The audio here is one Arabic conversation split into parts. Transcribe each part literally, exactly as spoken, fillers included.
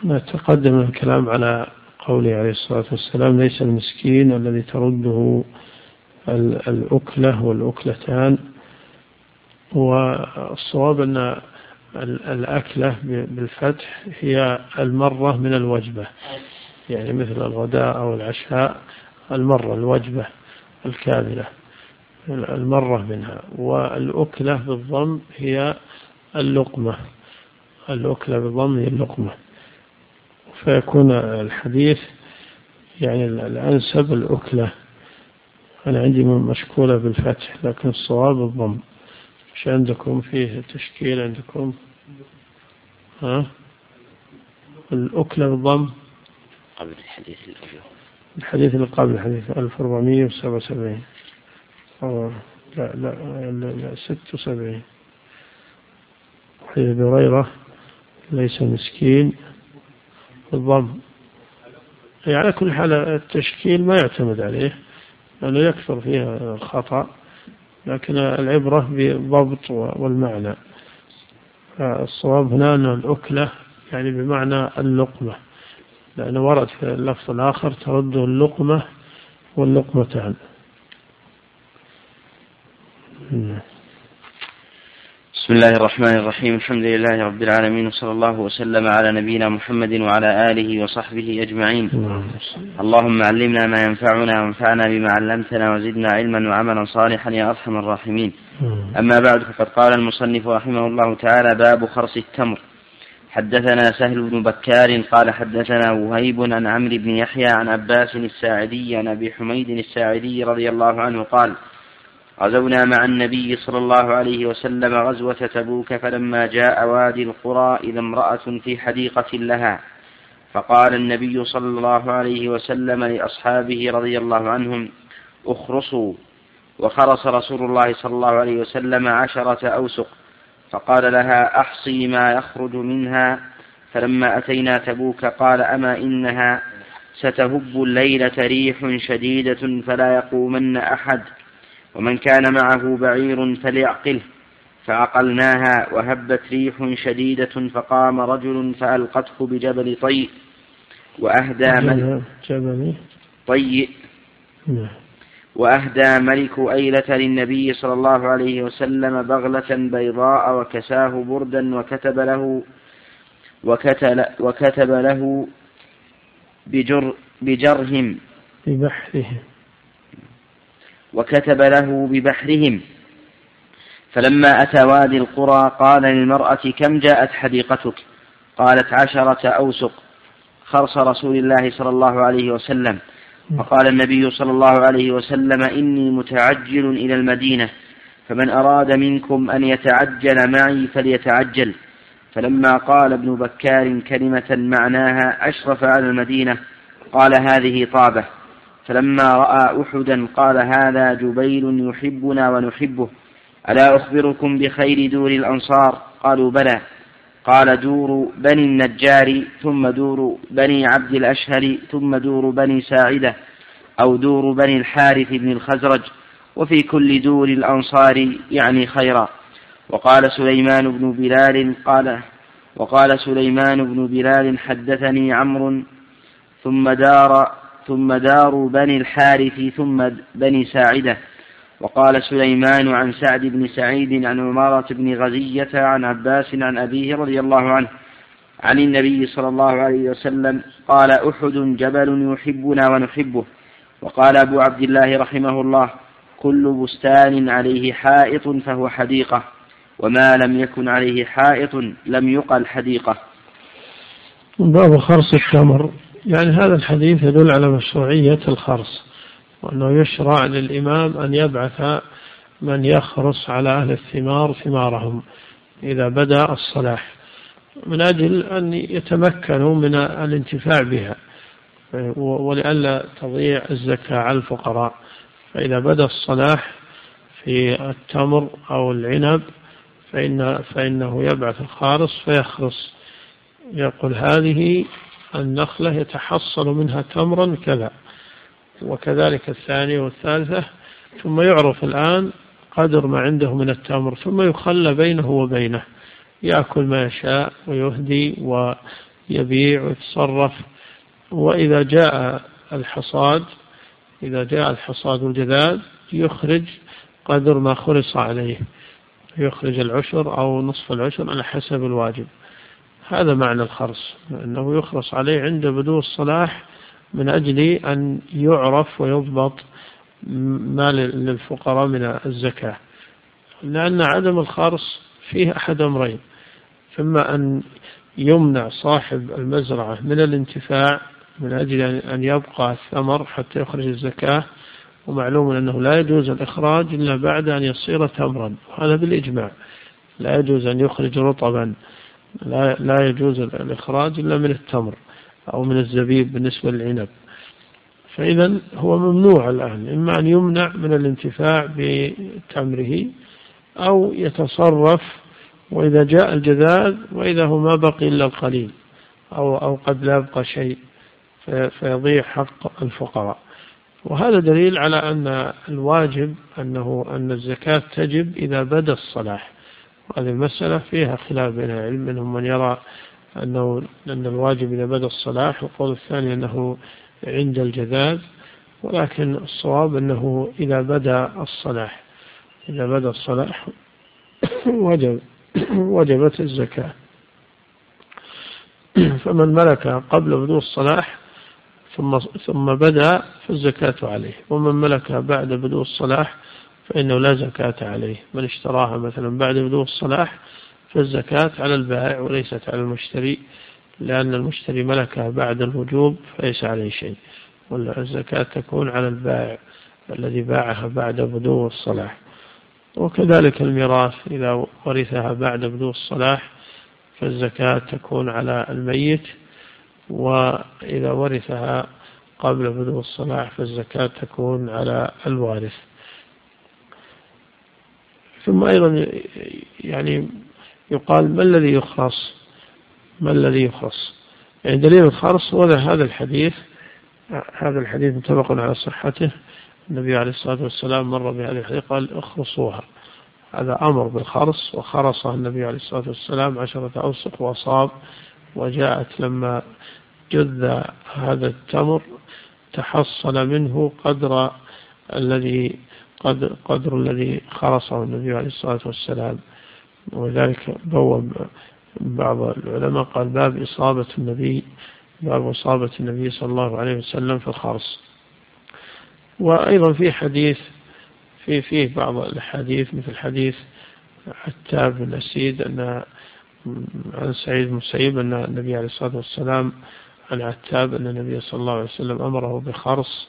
تقدم الكلام على قوله عليه الصلاة والسلام ليس المسكين الذي ترده الأكلة والأكلتان، والصواب أن الأكلة بالفتح هي المرة من الوجبة، يعني مثل الغداء أو العشاء، المرة الوجبة الكاملة المرة منها. والأكلة بالضم هي اللقمة، الأكلة بالضم هي اللقمة، فيكون الحديث يعني الأنسب الأكلة. أنا عندي مشكولة بالفتح لكن الصواب الضم. مش عندكم فيه تشكيل عندكم؟ ها الأكلة بالضم قبل الحديث الأول، الحديث اللي قبل الحديث ألف وأربعمائة وسبعة وسبعين أو لا لا لا, لا ستة وسبعين. حديث أبي هريرة ليس مسكين بالضم. يعني على كل حال التشكيل ما يعتمد عليه لأنه يكثر فيها الخطأ، لكن العبرة بالضبط والمعنى. الصواب هنا أن الأكلة يعني بمعنى اللقمة، لأنه ورد في اللفظ الآخر ترده اللقمة واللقمتان. بسم الله الرحمن الرحيم. الحمد لله رب العالمين، وصلى الله وسلم على نبينا محمد وعلى آله وصحبه أجمعين. اللهم علمنا ما ينفعنا وانفعنا بما علمتنا وزدنا علما وعملا صالحا يا أرحم الراحمين. أما بعد، فقد قال المصنف رحمه الله تعالى: باب خرص التمر. حدثنا سهل بن بكار قال حدثنا وهيب عن عمرو بن يحيى عن عباس الساعدي عن أبي حميد الساعدي رضي الله عنه قال: غزونا مع النبي صلى الله عليه وسلم غزوة تبوك، فلما جاء وادي القرى إذا امرأة في حديقة لها، فقال النبي صلى الله عليه وسلم لأصحابه رضي الله عنهم: اخرصوا. وخرص رسول الله صلى الله عليه وسلم عشرة أوسق، فقال لها: أحصي ما يخرج منها. فلما أتينا تبوك قال: أما إنها ستهب الليلة ريح شديدة فلا يقومن أحد، ومن كان معه بعير فليعقله. فعقلناها وهبت ريح شديدة، فقام رجل فألقته بجبل طيء وأهدى ملك طيء وأهدى ملك أيلة للنبي صلى الله عليه وسلم بغلة بيضاء وكساه بردا وكتب له وكتل وكتب له بجر بجرهم ببحرهم وكتب له ببحرهم. فلما أتى وادي القرى قال للمرأة: كم جاءت حديقتك؟ قالت: عشرة أوسق، خرص رسول الله صلى الله عليه وسلم. فقال النبي صلى الله عليه وسلم: إني متعجل إلى المدينة، فمن أراد منكم أن يتعجل معي فليتعجل. فلما قال ابن بكار كلمة معناها أشرف على المدينة قال: هذه طابة. فلما رأى أحدا قال: هذا جبيل يحبنا ونحبه، ألا أخبركم بخير دور الأنصار؟ قالوا: بلى. قال: دور بني النجار، ثم دور بني عبد الأشهر، ثم دور بني ساعدة، أو دور بني الحارث بن الخزرج، وفي كل دور الأنصار يعني خيرا. وقال سليمان بن بلال قال وقال سليمان بن بلال حدثني عمرو ثم دار ثم دار بني الحارث ثم بني ساعدة. وقال سليمان عن سعد بن سعيد عن عمارة بن غزية عن عباس عن أبيه رضي الله عنه عن النبي صلى الله عليه وسلم قال: أحد جبل يحبنا ونحبه. وقال أبو عبد الله رحمه الله: كل بستان عليه حائط فهو حديقة، وما لم يكن عليه حائط لم يقل حديقة. باب خرص التمر، يعني هذا الحديث يدل على مشروعية الخرص، وأنه يشرع للإمام أن يبعث من يخرص على أهل الثمار ثمارهم إذا بدأ الصلاح، من أجل أن يتمكنوا من الانتفاع بها، ولئلا تضيع الزكاة على الفقراء. فإذا بدأ الصلاح في التمر أو العنب فإن فإنه يبعث الخارص فيخرص، يقول: هذه النخلة يتحصل منها تمرا كذا، وكذلك الثانية والثالثة، ثم يعرف الآن قدر ما عنده من التمر، ثم يخلى بينه وبينه، يأكل ما يشاء ويهدي يبيع ويتصرف. وإذا جاء الحصاد إذا جاء الحصاد والجذاذ يخرج قدر ما خلص عليه، يخرج العشر أو نصف العشر على حسب الواجب. هذا معنى الخرص، أنه يخرص عليه عند بدو الصلاح من أجل أن يعرف ويضبط ما للفقراء من الزكاة. لأن عدم الخرص فيه أحد أمرين: ثم أن يمنع صاحب المزرعة من الانتفاع من أجل أن يبقى الثمر حتى يخرج الزكاة، ومعلوم أنه لا يجوز الإخراج إلا بعد أن يصير تمرا، وهذا بالإجماع. لا يجوز أن يخرج رطبا، لا, لا يجوز الإخراج إلا من التمر أو من الزبيب بالنسبة للعنب. فإذا هو ممنوع الآن، إما أن يمنع من الانتفاع بتمره أو يتصرف، وإذا جاء الجذاذ وإذا هو ما بقي إلا القليل أو, أو قد لا يبقى شيء فيضيع حق الفقراء. وهذا دليل على أن الواجب أنه أن الزكاة تجب إذا بدا الصلاح. وهذه المسألة فيها خلاف بين العلم، منهم من يرى أنه أن الواجب إذا بدا الصلاح، والقول الثاني أنه عند الجذاذ، ولكن الصواب أنه إذا بدا الصلاح إذا بدا الصلاح وجب وجبت الزكاة. فمن ملك قبل بدو الصلاح ثم ثم بدا فالزكاة عليه، ومن ملك بعد بدو الصلاح فإنه لا زكاة عليه. من اشتراها مثلا بعد بدو الصلاح فالزكاة على البائع وليست على المشتري، لأن المشتري ملكها بعد الوجوب فليس عليه شيء، والزكاة تكون على البائع الذي باعها بعد بدو الصلاح. وكذلك الميراث إذا ورثها بعد بدو الصلاح فالزكاة تكون على الميت، وإذا ورثها قبل بدو الصلاح فالزكاة تكون على الوارث. ثم أيضا يعني يقال: ما الذي يخرص ما الذي يخرص يعني دليل الخرص هو هذا الحديث هذا الحديث متفق على صحته. النبي عليه الصلاة والسلام مر بهذه الحديث قال: اخرصوها. هذا أمر بالخرص، وخرصها النبي عليه الصلاة والسلام عشرة أوسق وأصاب. وجاءت لما جذ هذا التمر تحصل منه قدر الذي قدر, قدر الذي خرصه النبي عليه الصلاة والسلام. وذلك بوب بعض العلماء قال: باب إصابة النبي باب إصابة النبي صلى الله عليه وسلم في الخرص. وأيضا في حديث في فيه بعض الحديث مثل حديث عتاب بن أسيد أن عن سعيد بن المسيب أن النبي عليه الصلاة والسلام عن عتاب أن النبي صلى الله عليه وسلم أمره بخرص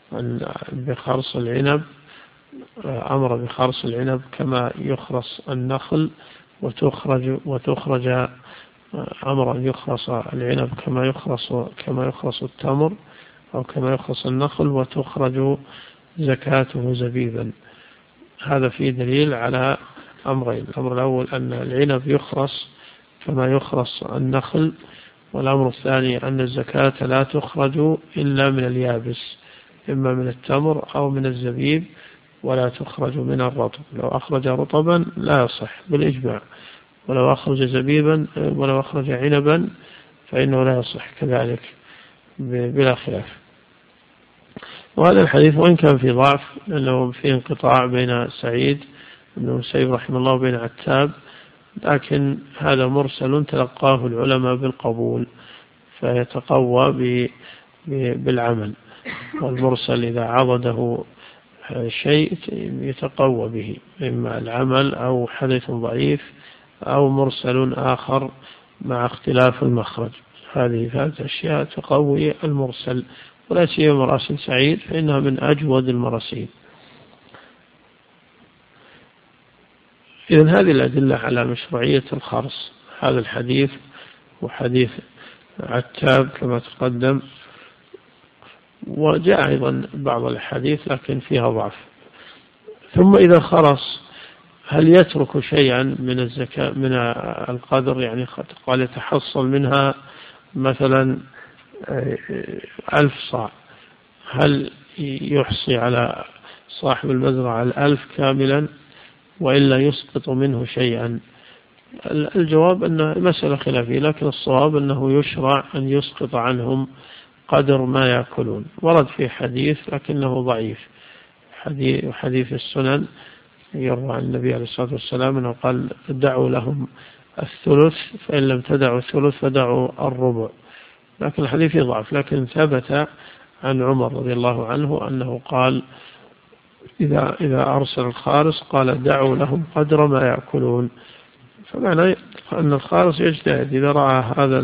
بخرص العنب أمر بخرص العنب كما يخرص النخل وتخرج وتخرج أمر أن يخرص العنب كما يخرص كما يخرص التمر أو كما يخرص النخل وتخرج زكاته زبيبا. هذا فيه دليل على أمرين: الأمر الأول أن العنب يخرص كما يخرص النخل، والأمر الثاني أن الزكاة لا تخرج إلا من اليابس، إما من التمر أو من الزبيب، ولا تخرج من الرطب. لو أخرج رطبا لا يصح بالإجماع، ولو أخرج زبيبا ولو أخرج عنبا فإنه لا يصح كذلك بلا خلاف. وهذا الحديث وإن كان في ضعف لأنه فيه انقطاع بين سعيد بن المسيب رحمه الله وبين عتاب، لكن هذا مرسل تلقاه العلماء بالقبول فيتقوى بالعمل، والمرسل إذا عضده شيء يتقوى به، إما العمل أو حديث ضعيف أو مرسل آخر مع اختلاف المخرج. هذه ثلاث أشياء تقوي المرسل، ولا سيما مراسل سعيد فإنها من أجود المراسيل. إذن هذه الأدلة على مشروعية الخرص، هذا الحديث وحديث عتاب كما تقدم، وجاء أيضا بعض الحديث لكن فيها ضعف. ثم إذا خرص هل يترك شيئا من الزكاة من القدر؟ يعني قال يتحصل منها مثلا ألف صاع، هل يحصي على صاحب المزرعة الألف كاملا وإلا يسقط منه شيئا؟ الجواب أن مسألة خلافية، لكن الصواب أنه يشرع أن يسقط عنهم قدر ما يأكلون. ورد في حديث لكنه ضعيف، حديث, حديث السنن يروى عن النبي عليه الصلاة والسلام أنه قال دعوا لهم الثلث، فإن لم تدعوا الثلث فدعوا الربع، لكن الحديث ضعف. لكن ثبت عن عمر رضي الله عنه أنه قال إذا, إذا أرسل الخارس قال دعوا لهم قدر ما يأكلون. فمعنى أن الخارس يجتهد إذا رأى هذا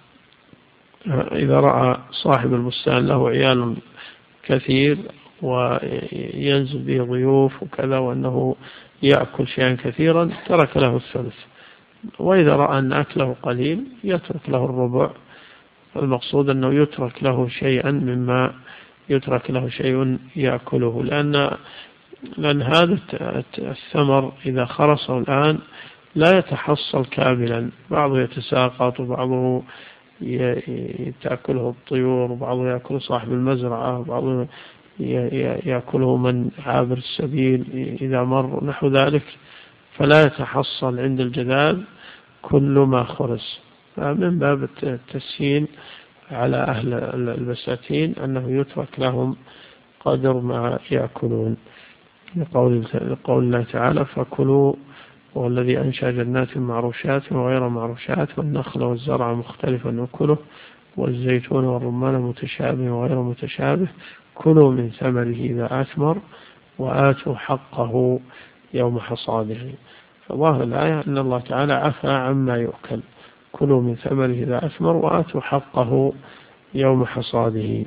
إذا رأى صاحب البستان له عيال كثير وينزل به ضيوف وكذا وأنه يأكل شيئا كثيرا ترك له الثلث، وإذا رأى أن أكله قليل يترك له الربع. المقصود أنه يترك له شيئا مما يترك له شيء يأكله، لأن لأن هذا الثمر إذا خرصه الآن لا يتحصل كاملا، بعضه يتساقط وبعضه تأكله الطيور وبعضه يأكل صاحب المزرعة وبعضه يأكله من عابر السبيل إذا مر نحو ذلك، فلا يتحصل عند الجذاذ كل ما خرس. فمن باب التسهيل على أهل البساتين أنه يترك لهم قدر ما يأكلون، لقول الله تعالى فكلوا والذي أنشأ جنات معروشات وغير معروشات والنخل والزرع مختلفا نأكله والزيتون والرمان متشابه وغير متشابه كلوا من ثمره إذا أثمر وآتوا حقه يوم حصاده. فظاهر الآية أن الله تعالى عفى عما يؤكل، كلوا من ثمره إذا أثمر وآتوا حقه يوم حصاده.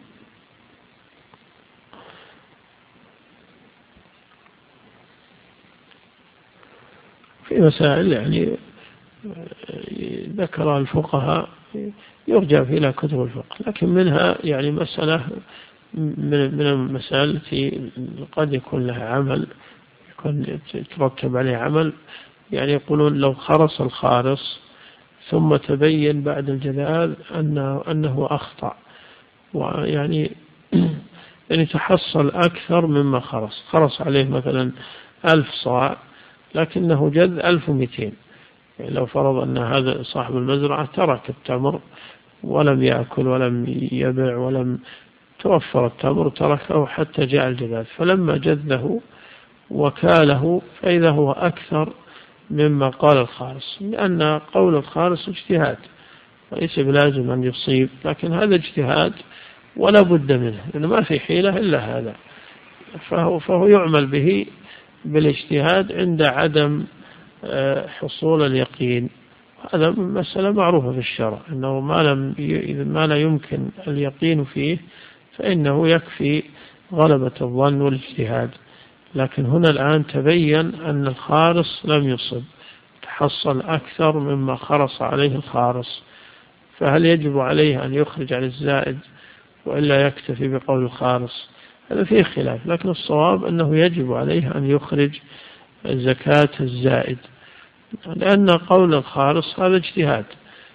في مسائل يعني ذكر الفقهاء يرجع إلى كتب الفقه، لكن منها يعني مسألة من المسائل التي قد يكون لها عمل يكون يترتب عليه عمل، يعني يقولون لو خرص الخارص ثم تبين بعد الجذاذ أنه, أنه أخطأ، ويعني يعني تحصل أكثر مما خرص، خرص عليه مثلا ألف صاع لكنه جذ ألف ومئتين، يعني لو فرض أن هذا صاحب المزرعة ترك التمر ولم يأكل ولم يبيع ولم توفر التمر تركه حتى جاء الجذاذ، فلما جذه وكاله فإذا هو أكثر مما قال الخارص، لأن قول الخارص اجتهاد وليس بلازم أن يصيب، لكن هذا اجتهاد ولا بد منه لأنه ما في حيلة إلا هذا، فهو, فهو يعمل به بالاجتهاد عند عدم حصول اليقين. هذا مسألة معروفة في الشرع أنه ما لم ما لا يمكن اليقين فيه فإنه يكفي غلبة الظن والاجتهاد. لكن هنا الآن تبين أن الخارص لم يصب، تحصل أكثر مما خرص عليه الخارص، فهل يجب عليه أن يخرج عن الزائد وإلا يكتفي بقول الخارص؟ هذا فيه خلاف، لكن الصواب أنه يجب عليه أن يخرج زكاة الزائد، لأن قول الخارص هذا اجتهاد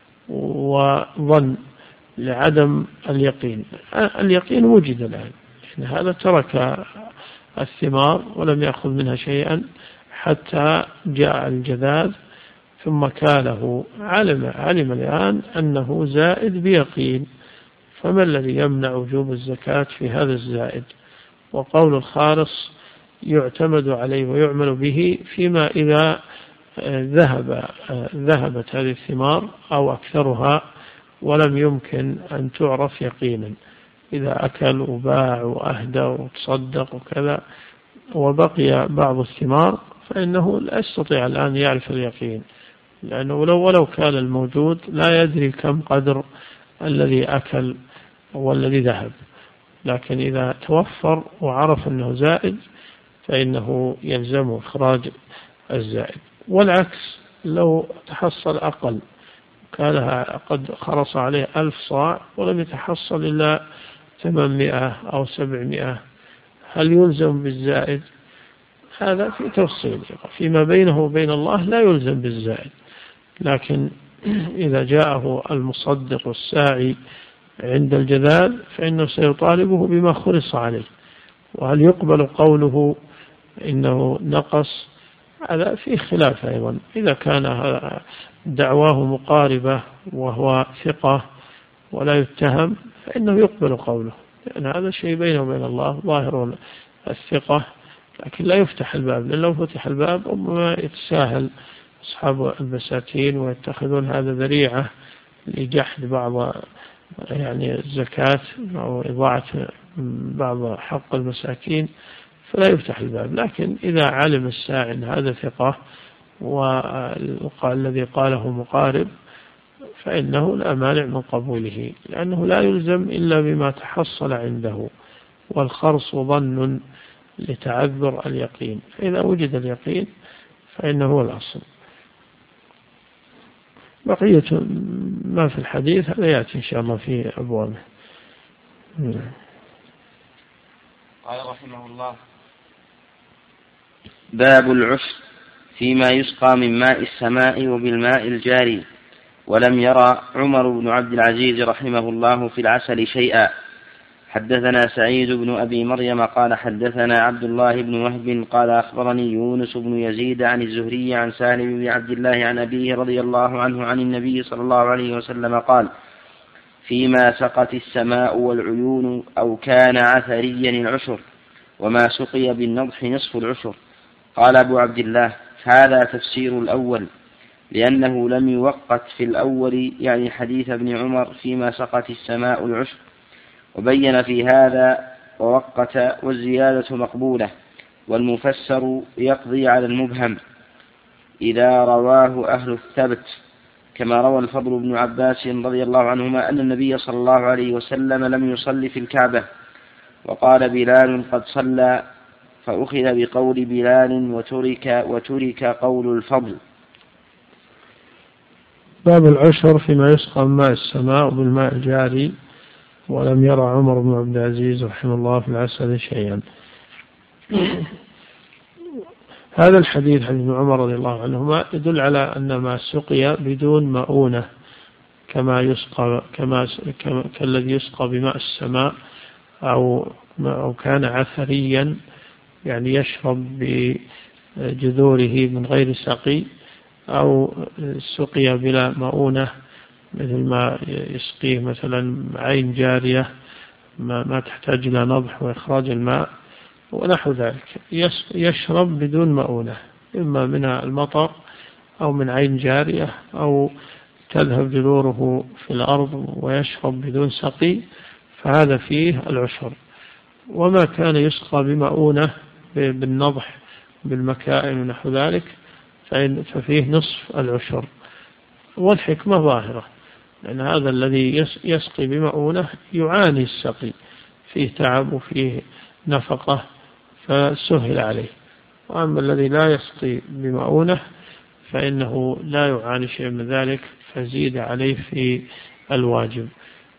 وظن لعدم اليقين. اليقين وجد الآن، هذا ترك الثمار ولم يأخذ منها شيئا حتى جاء الجذاذ ثم كاله، علم, علم الآن أنه زائد بيقين، فما الذي يمنع وجوب الزكاة في هذا الزائد؟ وقول الخارص يعتمد عليه ويعمل به فيما إذا ذهب ذهبت هذه الثمار أو أكثرها ولم يمكن أن تعرف يقينا، إذا أكل وباع وأهدى وتصدق وكذا وبقي بعض الثمار فإنه لا يستطيع الآن يعرف اليقين، لأنه لو ولو كان الموجود لا يدري كم قدر الذي أكل والذي ذهب، لكن إذا توفر وعرف أنه زائد فإنه يلزمه إخراج الزائد. والعكس لو تحصل أقل، كان قد خرص عليه ألف صاع ولم يتحصل إلا ثمانمائة أو سبعمائة، هل يلزم بالزائد؟ هذا في تفصيل فيما بينه وبين الله، لا يلزم بالزائد، لكن إذا جاءه المصدق الساعي عند الجذاذ فإنه سيطالبه بما خرص عليه، وهل يقبل قوله إنه نقص هذا فيه خلاف أيضا. إذا كان دعواه مقاربة وهو ثقة ولا يتهم فإنه يقبل قوله، لأن يعني هذا شيء بينه وبين الله ظاهر الثقة، لكن لا يفتح الباب، لأن لو فتح الباب ربما يتساهل أصحاب المساكين ويتخذون هذا ذريعة لجحد بعض يعني الزكاة أو إضاعة بعض حق المساكين، فلا يفتح الباب. لكن إذا علم الساعي أن هذا ثقة والذي قاله مقارب فإنه لا مانع من قبوله، لأنه لا يلزم إلا بما تحصل عنده، والخرص ظن لتعذر اليقين، فإذا وجد اليقين فإنه هو الأصل. بقية ما في الحديث هذا يأتي إن شاء الله في أبوابه. قال رحمه الله: باب العشر فيما يسقى من ماء السماء وبالماء الجاري. ولم يرى عمر بن عبد العزيز رحمه الله في العسل شيئا. حدثنا سعيد بن أبي مريم قال حدثنا عبد الله بن وهب قال أخبرني يونس بن يزيد عن الزهري عن سالم بن عبد الله عن أبيه رضي الله عنه عن النبي صلى الله عليه وسلم قال: فيما سقت السماء والعيون أو كان عثريا العشر، وما سقي بالنضح نصف العشر. قال أبو عبد الله: هذا تفسير الأول، لأنه لم يوقت في الأول يعني حديث ابن عمر فيما سقت السماء العشر، وبين في هذا ووقت والزيادة مقبولة، والمفسر يقضي على المبهم إذا رواه أهل الثبت، كما روى الفضل بن عباس رضي الله عنهما أن النبي صلى الله عليه وسلم لم يصلي في الكعبة، وقال بلال قد صلى، فأخذ بقول بلال وترك, وترك قول الفضل. باب العشر فيما يسقى من ماء السماء بالماء الجاري. ولم يرى عمر بن عبد العزيز رحمه الله في العسل شيئا. هذا الحديث حديث ابن عمر رضي الله عنهما يدل على أن ما سقي بدون مؤونة كما يسقى كما كالذي يسقى بماء السماء، أو أو كان عثريا يعني يشرب بجذوره من غير سقي، أو سقي بلا مؤونة مثل ما يسقيه مثلا عين جارية ما, ما تحتاج إلى نضح وإخراج الماء ونحو ذلك، يشرب بدون مؤونة، إما من المطر أو من عين جارية، أو تذهب جذوره في الأرض ويشرب بدون سقي، فهذا فيه العشر. وما كان يسقى بمؤونة بالنضح بالمكائن ونحو ذلك ففيه نصف العشر. والحكمة ظاهرة، لأن هذا الذي يسقي بمؤونة يعاني السقي، فيه تعب وفيه نفقة فسهل عليه، وأما الذي لا يسقي بمؤونة فإنه لا يعاني شيء من ذلك فزيد عليه في الواجب.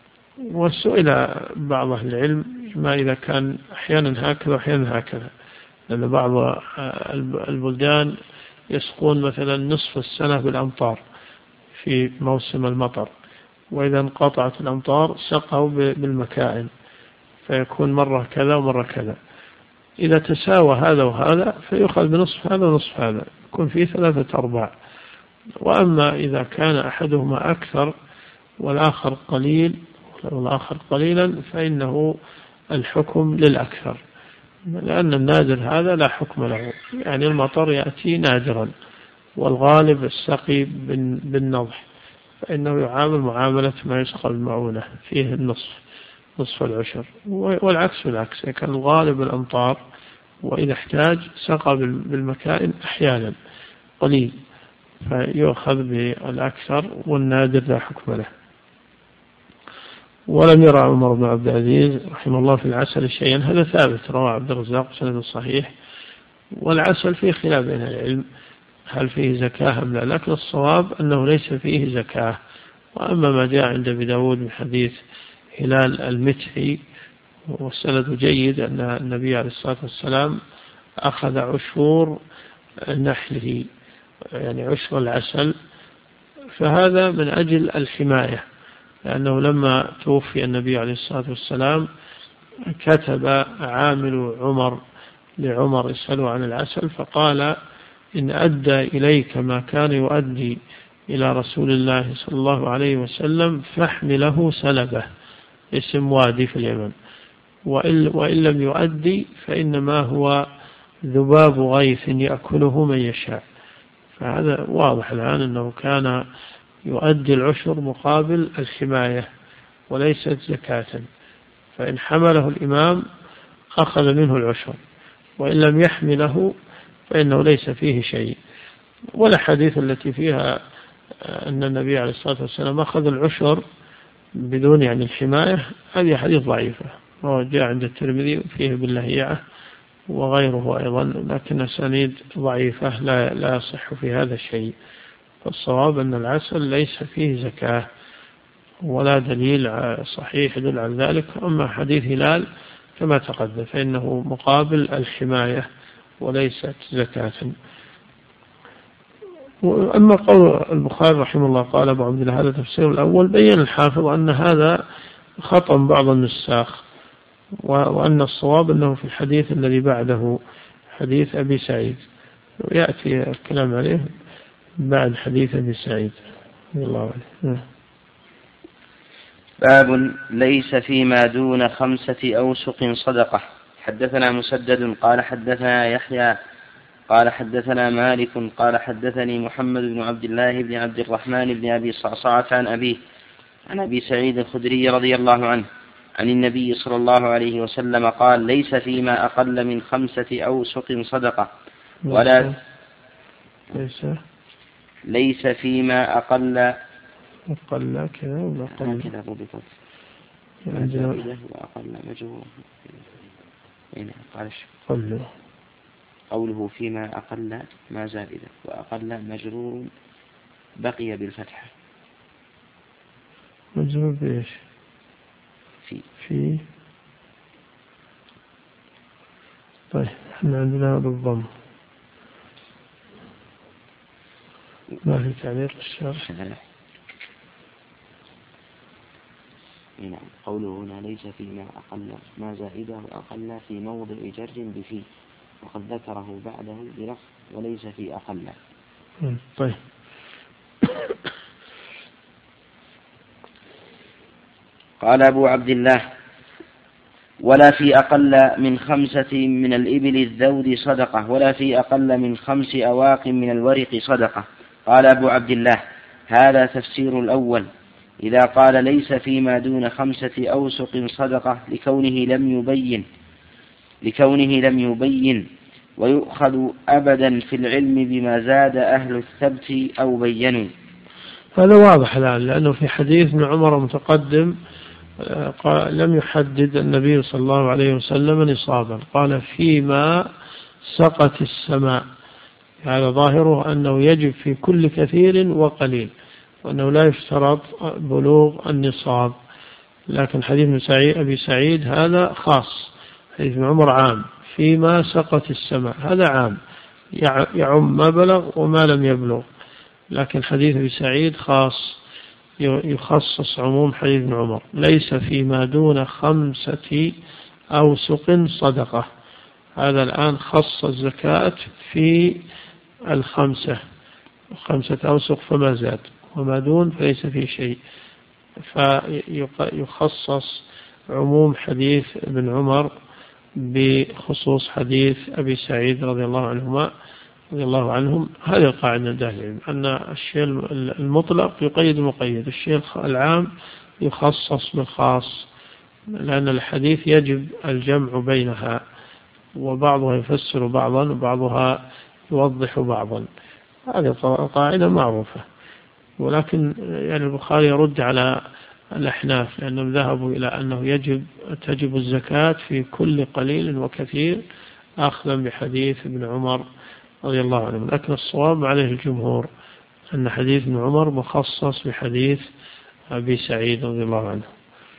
وسئل بعض أهل العلم ما إذا كان أحيانا هكذا وأحيانا هكذا، لأن بعض البلدان يسقون مثلا نصف السنة بالأمطار في موسم المطر، وإذا انقطعت الأمطار سقوا بالمكائن فيكون مرة كذا ومرة كذا. إذا تساوى هذا وهذا فيأخذ بنصف هذا ونصف هذا، يكون فيه ثلاثة أرباع. وأما إذا كان أحدهما أكثر والآخر قليل والآخر قليلا فإنه الحكم للأكثر، لأن النادر هذا لا حكم له، يعني المطر يأتي نادرا والغالب السقي بالنضح، فإنه يعامل معاملة ما يسقى بالمعونة فيه النصف نصف العشر. والعكس بالعكس، كان الغالب الأمطار وإذا احتاج سقى بالمكائن أحيانا قليل فيؤخذ بالأكثر، والنادر لا حكم له. ولم يرى عمر بن عبد العزيز رحمه الله في العسل شيئا، هذا ثابت، رواه عبد الرزاق سند صحيح. والعسل فيه خلاف بين العلم هل فيه زكاة أم لا، لكن الصواب أنه ليس فيه زكاة. وأما ما جاء عند أبي داود من حديث هلال المتحي والسند جيد أن النبي عليه الصلاة والسلام أخذ عشور نحله يعني عشر العسل، فهذا من أجل الحماية، لأنه لما توفي النبي عليه الصلاة والسلام كتب عامل عمر لعمر يسأله عن العسل، فقال إن أدى إليك ما كان يؤدي إلى رسول الله صلى الله عليه وسلم فاحمله سلبه، اسم وادي في اليمن، وإن لم يؤدي فإنما هو ذباب غيث يأكله من يشاء. فهذا واضح الآن أنه كان يؤدي العشر مقابل الحماية وليست زكاة، فإن حمله الإمام أخذ منه العشر، وإن لم يحمله فإنه ليس فيه شيء. والأحاديث التي فيها أن النبي عليه الصلاة والسلام أخذ العشر بدون يعني الحماية هذه حديث ضعيفة، وهو جاء عند الترمذي فيه باللهيعة وغيره أيضا، لكن أسانيد ضعيفة لا لا يصح في هذا الشيء. فالصواب أن العسل ليس فيه زكاة ولا دليل صحيح يدل على ذلك. أما حديث هلال كما تقدم فإنه مقابل الحماية وليست زكاة. أما قول البخاري رحمه الله قال أبو عبد الله هذا تفسير الأول، بين الحافظ أن هذا خطأ بعض النساخ، وأن الصواب أنه في الحديث الذي بعده حديث أبي سعيد، ويأتي الكلام عليه بعد حديث أبي سعيد الله عليه. باب ليس فيما دون خمسة أوسق صدقة. حدثنا مسدد قال حدثنا يحيى قال حدثنا مالك قال حدثني محمد بن عبد الله بن عبد الرحمن بن أبي صعصعة عن أبيه عن أبي سعيد الخدري رضي الله عنه عن النبي صلى الله عليه وسلم قال ليس فيما أقل من خمسة أوسق صدقة ولا ليس ليس فيما أقل أقل كذا ولا أقل كذا ضبطت وأقل مجهول قال قوله فيما أقل ما زائدة وأقل مجرور بقي بالفتحة. مجرور بإيش؟ في في طيب احنا عندنا بالضم ما في تعليق الشرح. نعم. قوله هنا ليس فيما أقل ما زائده وأقل في موضع جر بفي، وقد ذكره بعده بلفظ وليس في أقل. طيب قال أبو عبد الله ولا في أقل من خمسة من الإبل الذود صدقة ولا في أقل من خمس أواق من الورق صدقة. قال أبو عبد الله هذا تفسير الأول إذا قال ليس فيما دون خمسة أوسق صدقة لكونه لم يبين لكونه لم يبين ويؤخذ أبدا في العلم بما زاد أهل الثبت أو بينوا. هذا واضح الآن، لأنه في حديث ابن عمر متقدم قال لم يحدد النبي صلى الله عليه وسلم نصابا، قال فيما سقت السماء، هذا ظاهره أنه يجب في كل كثير وقليل، وأنه لا يشترط بلوغ النصاب. لكن حديث أبي سعيد هذا خاص، حديث ابن عمر عام فيما سقت السماء، هذا عام يعم ما بلغ وما لم يبلغ. لكن حديث أبي سعيد خاص يخصص عموم حديث ابن عمر ليس فيما دون خمسة أوسق صدقة. هذا الآن خص الزكاة في الخمسة، خمسة أوسق فما زاد، وما دون فليس فيه شيء، فيخصص عموم حديث ابن عمر بخصوص حديث أبي سعيد رضي الله عنهما رضي الله عنهم. هذه القاعدة دائما أن الشيء المطلق يقيد المقيد، الشيء العام يخصص بالخاص، لأن الحديث يجب الجمع بينها، وبعضها يفسر بعضا وبعضها يوضح بعضا. هذه قاعدة معروفة، ولكن يعني البخاري يرد على الأحناف لأنهم ذهبوا إلى أنه يجب تجب الزكاة في كل قليل وكثير أخذا بحديث ابن عمر رضي الله عنه. لكن الصواب عليه الجمهور أن حديث ابن عمر مخصص بحديث أبي سعيد رضي الله عنه.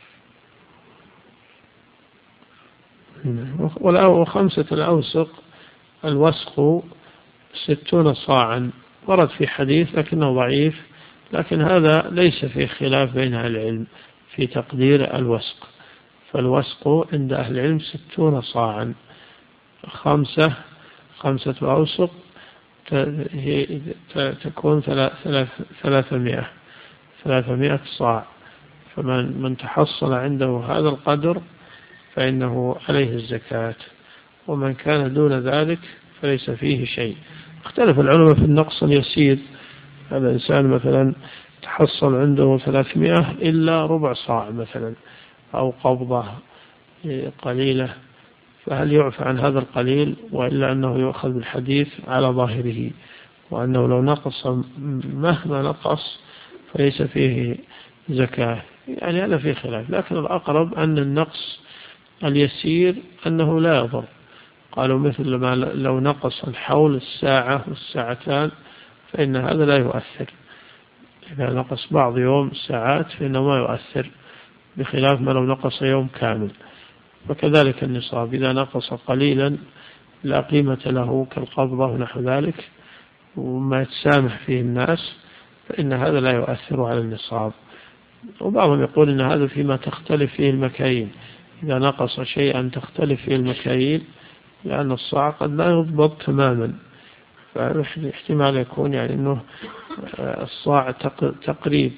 وخمسة الأوسق الوسق ستون صاعا ورد في حديث لكنه ضعيف، لكن هذا ليس في خلاف بين أهل العلم في تقدير الوسق، فالوسق عند أهل العلم ستون صاعا، خمسة خمسة أوسق تكون ثلاثمائة ثلاثمائة صاع. فمن من تحصل عنده هذا القدر فإنه عليه الزكاة، ومن كان دون ذلك فليس فيه شيء. اختلف العلماء في النقص اليسير. هذا إنسان مثلا تحصل عنده ثلاثمائة إلا ربع صاع مثلا أو قبضة قليلة، فهل يعفى عن هذا القليل، وإلا أنه يؤخذ بالحديث على ظاهره، وأنه لو نقص مهما نقص فليس فيه زكاة؟ يعني هذا فيه خلاف، لكن الأقرب أن النقص اليسير أنه لا يضر. قالوا مثل ما لو نقص الحول الساعة والساعتان فإن هذا لا يؤثر. إذا نقص بعض يوم ساعات فإنه ما يؤثر، بخلاف ما لو نقص يوم كامل. وكذلك النصاب إذا نقص قليلا لا قيمة له كالقبضة ونحو ذلك وما يتسامح فيه الناس، فإن هذا لا يؤثر على النصاب. وبعضهم يقول إن هذا فيما تختلف فيه المكاييل، إذا نقص شيئا تختلف فيه المكاييل، لأن الصاع قد لا يضبط تماما، فاحتمال يكون يعني أنه الصاع تقريب،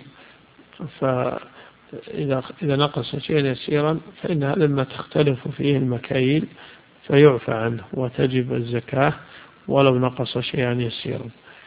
فإذا إذا نقص شيئا يسيرا فإن هذا ما تختلف فيه المكاييل فيعفى عنه وتجب الزكاة ولو نقص شيئا يسيرا.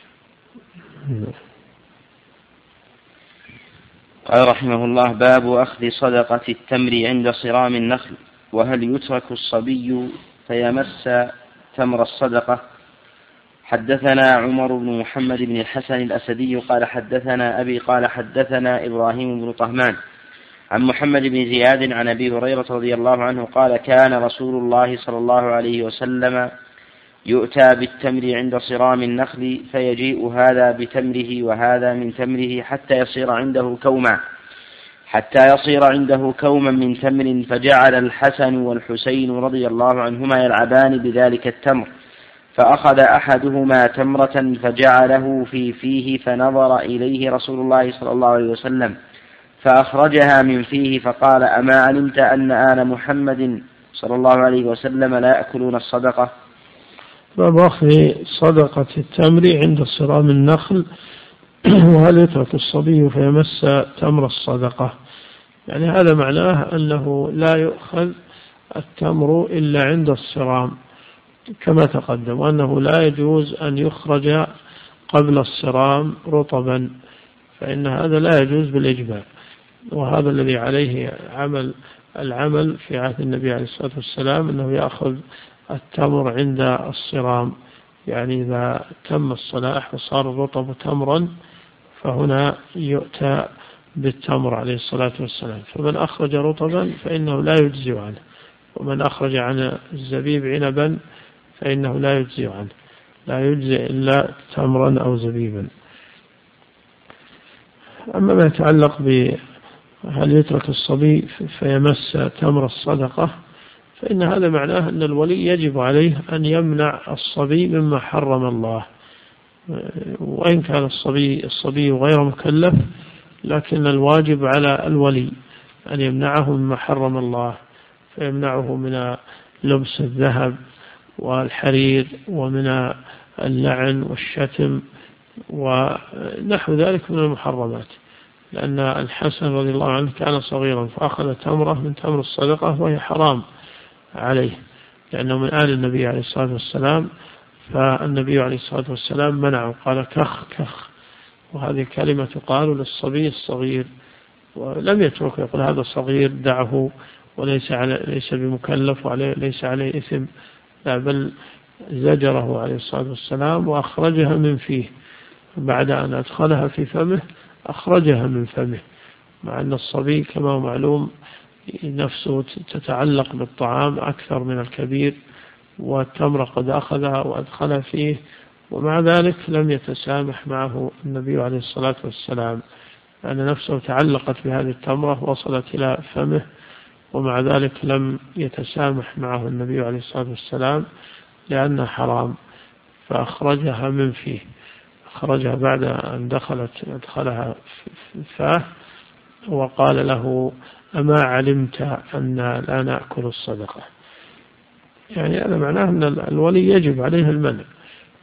قال رحمه الله: باب أخذ صدقة التمر عند صرام النخل، وهل يترك الصبي فيمس تمر الصدقة؟ حدثنا عمر بن محمد بن الحسن الأسدي قال حدثنا أبي قال حدثنا إبراهيم بن طهمان عن محمد بن زياد عن أبي هريرة رضي الله عنه قال: كان رسول الله صلى الله عليه وسلم يؤتى بالتمر عند صرام النخل، فيجيء هذا بتمره وهذا من تمره حتى يصير عنده كوما حتى يصير عنده كوما من تمر، فجعل الحسن والحسين رضي الله عنهما يلعبان بذلك التمر، فأخذ أحدهما تمرة فجعله في فيه، فنظر إليه رسول الله صلى الله عليه وسلم فأخرجها من فيه، فقال: أما علمت أن آل محمد صلى الله عليه وسلم لا يأكلون الصدقة؟ باب أخذ صدقة التمر عند صرام النخل، وهل يترك الصبي فيمس تمر الصدقة؟ يعني هذا معناه أنه لا يؤخذ التمر إلا عند الصرام كما تقدم، وأنه لا يجوز أن يخرج قبل الصرام رطبا، فإن هذا لا يجوز بالإجماع. وهذا الذي عليه عمل العمل في عهد النبي عليه الصلاة والسلام، أنه يأخذ التمر عند الصرام، يعني إذا تم الصلاح وصار الرطب تمرا فهنا يؤتى بالتمر عليه الصلاة والسلام. فمن أخرج رطبا فإنه لا يجزي عنه، ومن أخرج عن الزبيب عنبا فإنه لا يجزي عنه، لا يجزي إلا تمرا أو زبيبا. أما ما يتعلق بهل يترك الصبي فيمس تمر الصدقة، فإن هذا معناه أن الولي يجب عليه أن يمنع الصبي مما حرم الله، وإن كان الصبي الصبي غير مكلف، لكن الواجب على الولي أن يمنعه مما حرم الله، فيمنعه من لبس الذهب والحرير ومن اللعن والشتم ونحو ذلك من المحرمات، لأن الحسن رضي الله عنه كان صغيرا فأخذ تمرة من تمر الصدقة وهي حرام عليه، لأنه من آل النبي عليه الصلاة والسلام، فالنبي عليه الصلاة والسلام منعه، قال: كخ كخ. وهذه كلمة تقال للصبي الصغير، ولم يترك يقول هذا صغير دعه وليس على ليس بمكلف وليس عليه إثم، لا، بل زجره عليه الصلاة والسلام وأخرجها من فيه، بعد أن أدخلها في فمه أخرجها من فمه، مع أن الصبي كما هو معلوم نفسه تتعلق بالطعام أكثر من الكبير، والتمر قد أخذها وأدخلها فيه، ومع ذلك لم يتسامح معه النبي عليه الصلاة والسلام، لأن نفسه تعلقت بهذه التمرة وصلت إلى فمه، ومع ذلك لم يتسامح معه النبي عليه الصلاة والسلام لأنها حرام، فأخرجها من فيه، أخرجها بعد أن دخلت أدخلها في فاه، وقال له: أما علمت أن لا نأكل الصدقة؟ يعني هذا معناه أن الولي يجب عليه المنع،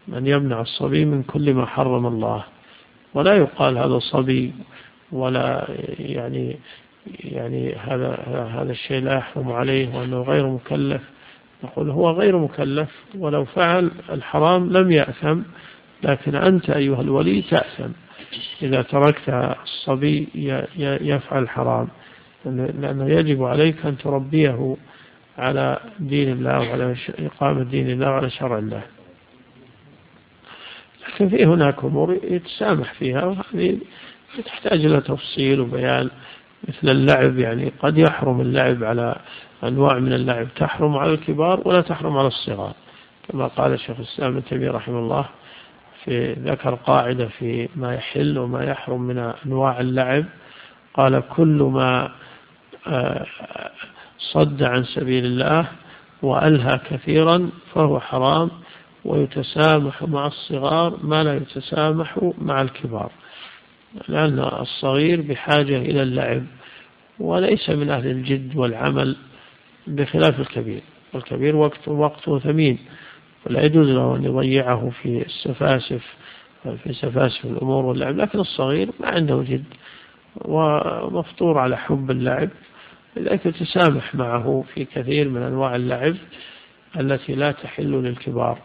من يمنع الصبي من كل ما حرم الله، ولا يقال هذا صبي ولا يعني يعني هذا هذا الشيء لا يحرم عليه وأنه غير مكلف. نقول هو غير مكلف، ولو فعل الحرام لم يأثم، لكن أنت أيها الولي تأثم إذا تركت الصبي يفعل الحرام، لأنه يجب عليك أن تربيه على دين الله وعلى إقامة دين الله وعلى شرع الله. لكن في هناك أمور يتسامح فيها، وهذه تحتاج إلى تفصيل وبيان، مثل اللعب. يعني قد يحرم اللعب على أنواع من اللعب تحرم على الكبار ولا تحرم على الصغار، كما قال الشيخ الإسلام ابن تيمية رحمه الله في ذكر قاعدة في ما يحل وما يحرم من أنواع اللعب، قال كل ما صد عن سبيل الله وألهى كثيرا فهو حرام، ويتسامح مع الصغار ما لا يتسامح مع الكبار، لأن الصغير بحاجة إلى اللعب وليس من أهل الجد والعمل بخلاف الكبير. والكبير وقته وقته ثمين، ولا يجوز له أن يضيعه في السفاسف في سفاسف الأمور واللعب. لكن الصغير ما عنده جد ومفطور على حب اللعب، لذلك تسامح معه في كثير من أنواع اللعب التي لا تحل للكبار.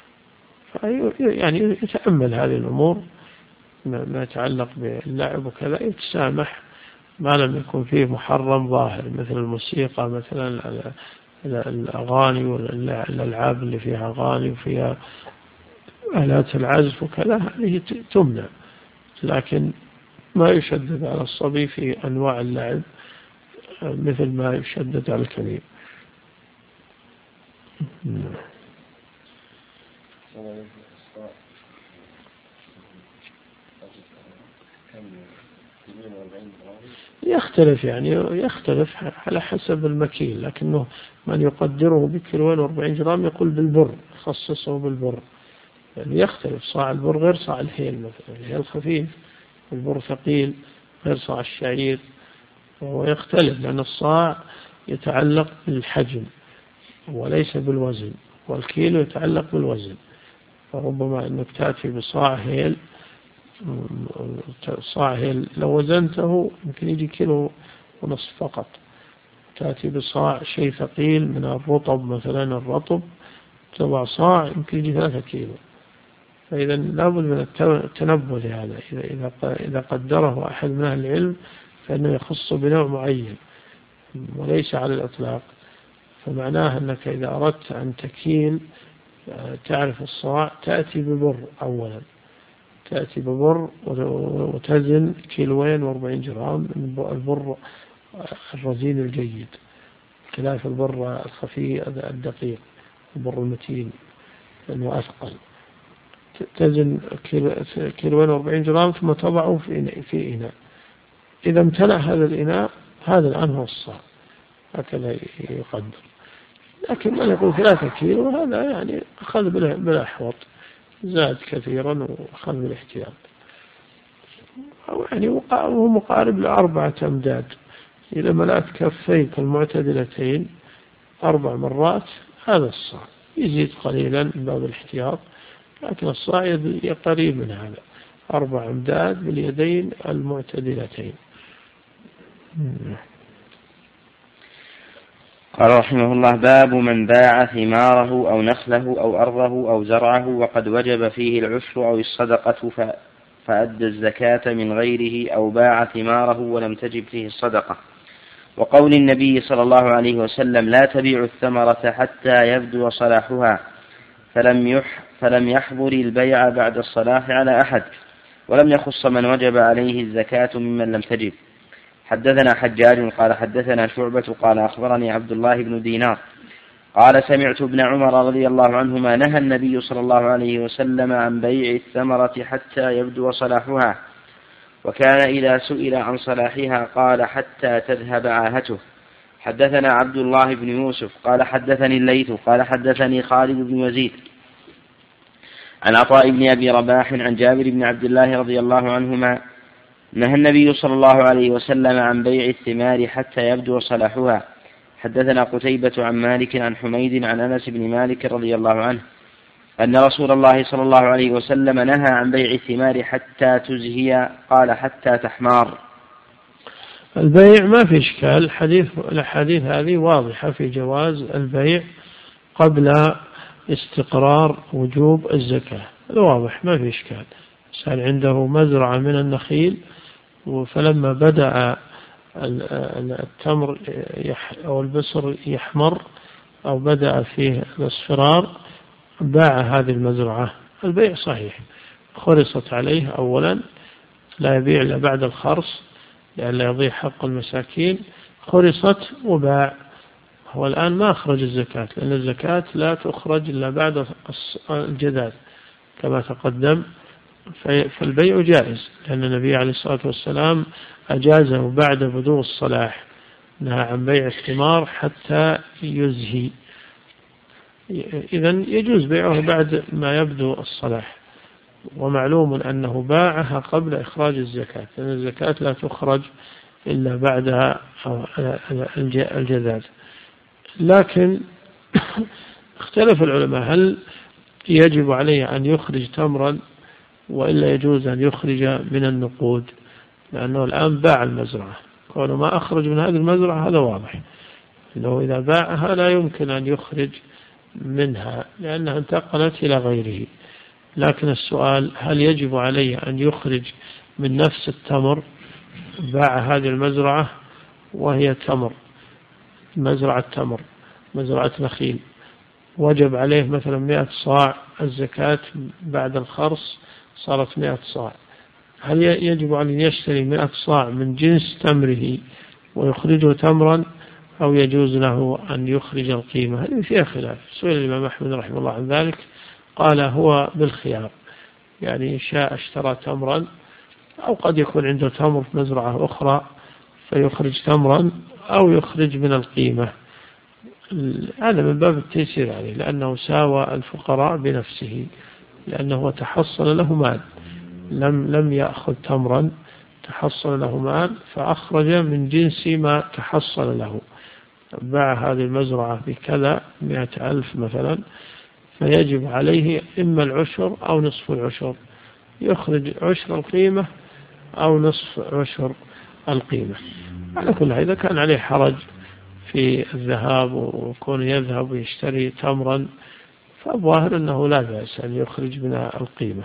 يعني يتأمل هذه الأمور ما يتعلق باللعب وكذا، يتسامح ما لم يكن فيه محرم ظاهر، مثل الموسيقى مثلا، الأغاني والألعاب اللي فيها أغاني وفيها آلات العزف وكذا، هذه تمنع. لكن ما يشدد على الصبي في أنواع اللعب مثل ما يشدد على الكبير. يختلف يعني يختلف على حسب المكيل، لكنه من يقدره بكيلوين واربعين جرام يقول بالبر، خصصه بالبر. يعني يختلف، صاع البر غير صاع الهيل مثلا، الهيل خفيف، البر ثقيل غير صاع الشعير، وهو يختلف لأن الصاع يتعلق بالحجم وليس بالوزن، والكيلو يتعلق بالوزن. فربما أنك تأتي بصاع هيل، صاع هيل لو وزنته يمكن يجي كيلو ونصف فقط، تأتي بصاع شيء ثقيل من الرطب مثلا، الرطب تضع صاع يمكن يجي ثلاثة كيلو. فإذا لابد من التنبه لهذا، إذا إذا قدره أحد من أهل العلم فإنه يخص بنوع معين وليس على الإطلاق. فمعناه أنك إذا أردت أن تكيل تعرف الصاع، تأتي ببر أولا، تأتي ببر وتزن كيلوين واربعين جرام من البر الرزين الجيد، خلاف البر الخفي الدقيق، البر المتين لأنه أثقل. تزن كيلوين واربعين جرام ثم تضعه في إناء. إذا امتلأ هذا الإناء، هذا الآن هو الصاع، هكذا يقدر. لكن من يقول ثلاثة كيلو هذا يعني أخذ بالأحوط، زاد كثيرا وأخذ بالاحتياط، أو يعني هو مقارب لأربعة أمداد. إذا ملأت كفيك المعتدلتين أربع مرات هذا الصاع، يزيد قليلا من باب الاحتياط، لكن الصاع قريب من هذا، أربع أمداد باليدين المعتدلتين. قال رحمه الله: باب من باع ثماره أو نخله أو أرضه أو زرعه وقد وجب فيه العشر أو الصدقة فأدى الزكاة من غيره، أو باع ثماره ولم تجب فيه الصدقة. وقول النبي صلى الله عليه وسلم: لا تبيع الثمرة حتى يبدو صلاحها، فلم يح فلم يحضر البيع بعد الصلاح على أحد، ولم يخص من وجب عليه الزكاة ممن لم تجب. حدثنا حجاج قال حدثنا شعبة قال أخبرني عبد الله بن دينار قال سمعت ابن عمر رضي الله عنهما نهى النبي صلى الله عليه وسلم عن بيع الثمرة حتى يبدو صلاحها، وكان إذا سئل عن صلاحها قال حتى تذهب عاهته. حدثنا عبد الله بن يوسف قال حدثني الليث قال حدثني خالد بن يزيد عن عطاء بن أبي رباح عن جابر بن عبد الله رضي الله عنهما نهى النبي صلى الله عليه وسلم عن بيع الثمار حتى يبدو صلاحها. حدثنا قتيبة عن مالك عن حميد عن أنس بن مالك رضي الله عنه أن رسول الله صلى الله عليه وسلم نهى عن بيع الثمار حتى تزهي، قال حتى تحمار. البيع ما في إشكال، حديث الأحاديث هذه واضحة في جواز البيع قبل استقرار وجوب الزكاة، هذا واضح ما في إشكال. صار عنده مزرعة من النخيل، فلما بدأ التمر أو البصر يحمر أو بدأ فيه الاصفرار باع هذه المزرعة، البيع صحيح، خرصت عليه أولا، لا يبيع إلا بعد الخرص لأن لا يضيع حق المساكين، خرصت وباع. هو الآن ما أخرج الزكاة، لأن الزكاة لا تخرج إلا بعد الجداد كما تقدم، فالبيع جائز، لأن النبي عليه الصلاة والسلام أجازه بعد بدو الصلاح، نهى عن بيع الثمار حتى يزهي. إذن يجوز بيعه بعد ما يبدو الصلاح، ومعلوم أنه باعها قبل إخراج الزكاة، لأن الزكاة لا تخرج إلا بعد الجداد. لكن اختلف العلماء هل يجب عليه أن يخرج تمرا وإلا يجوز أن يخرج من النقود، لأنه الآن باع المزرعة، كونه ما أخرج من هذه المزرعة هذا واضح، إنه إذا باعها لا يمكن أن يخرج منها لأنها انتقلت إلى غيره. لكن السؤال هل يجب عليه أن يخرج من نفس التمر؟ باع هذه المزرعة وهي تمر، مزرعة تمر، مزرعة نخيل، وجب عليه مثلا مئة صاع الزكاة بعد الخرص صارت مئة صاع، هل يجب أن يشتري مئة صاع من جنس تمره ويخرجه تمرا، أو يجوز له أن يخرج القيمة؟ هذه فيها خلاف. سئل الإمام أحمد رحمه الله عن ذلك، قال هو بالخيار، يعني شاء اشترى تمرا، أو قد يكون عنده تمر في مزرعة أخرى فيخرج تمرا أو يخرج من القيمة، هذا من باب التيسير عليه، لأنه ساوى الفقراء بنفسه، لأنه تحصل له مال، لم لم يأخذ تمرا، تحصل له مال فأخرج من جنس ما تحصل له. باع هذه المزرعة بكذا مئة ألف مثلا، فيجب عليه إما العشر أو نصف العشر، يخرج عشر القيمة أو نصف عشر القيمة. على كل هذا كان عليه حرج في الذهاب وكون يذهب ويشتري تمرا، فالظاهر أنه لا بأس أن يخرج من القيمة.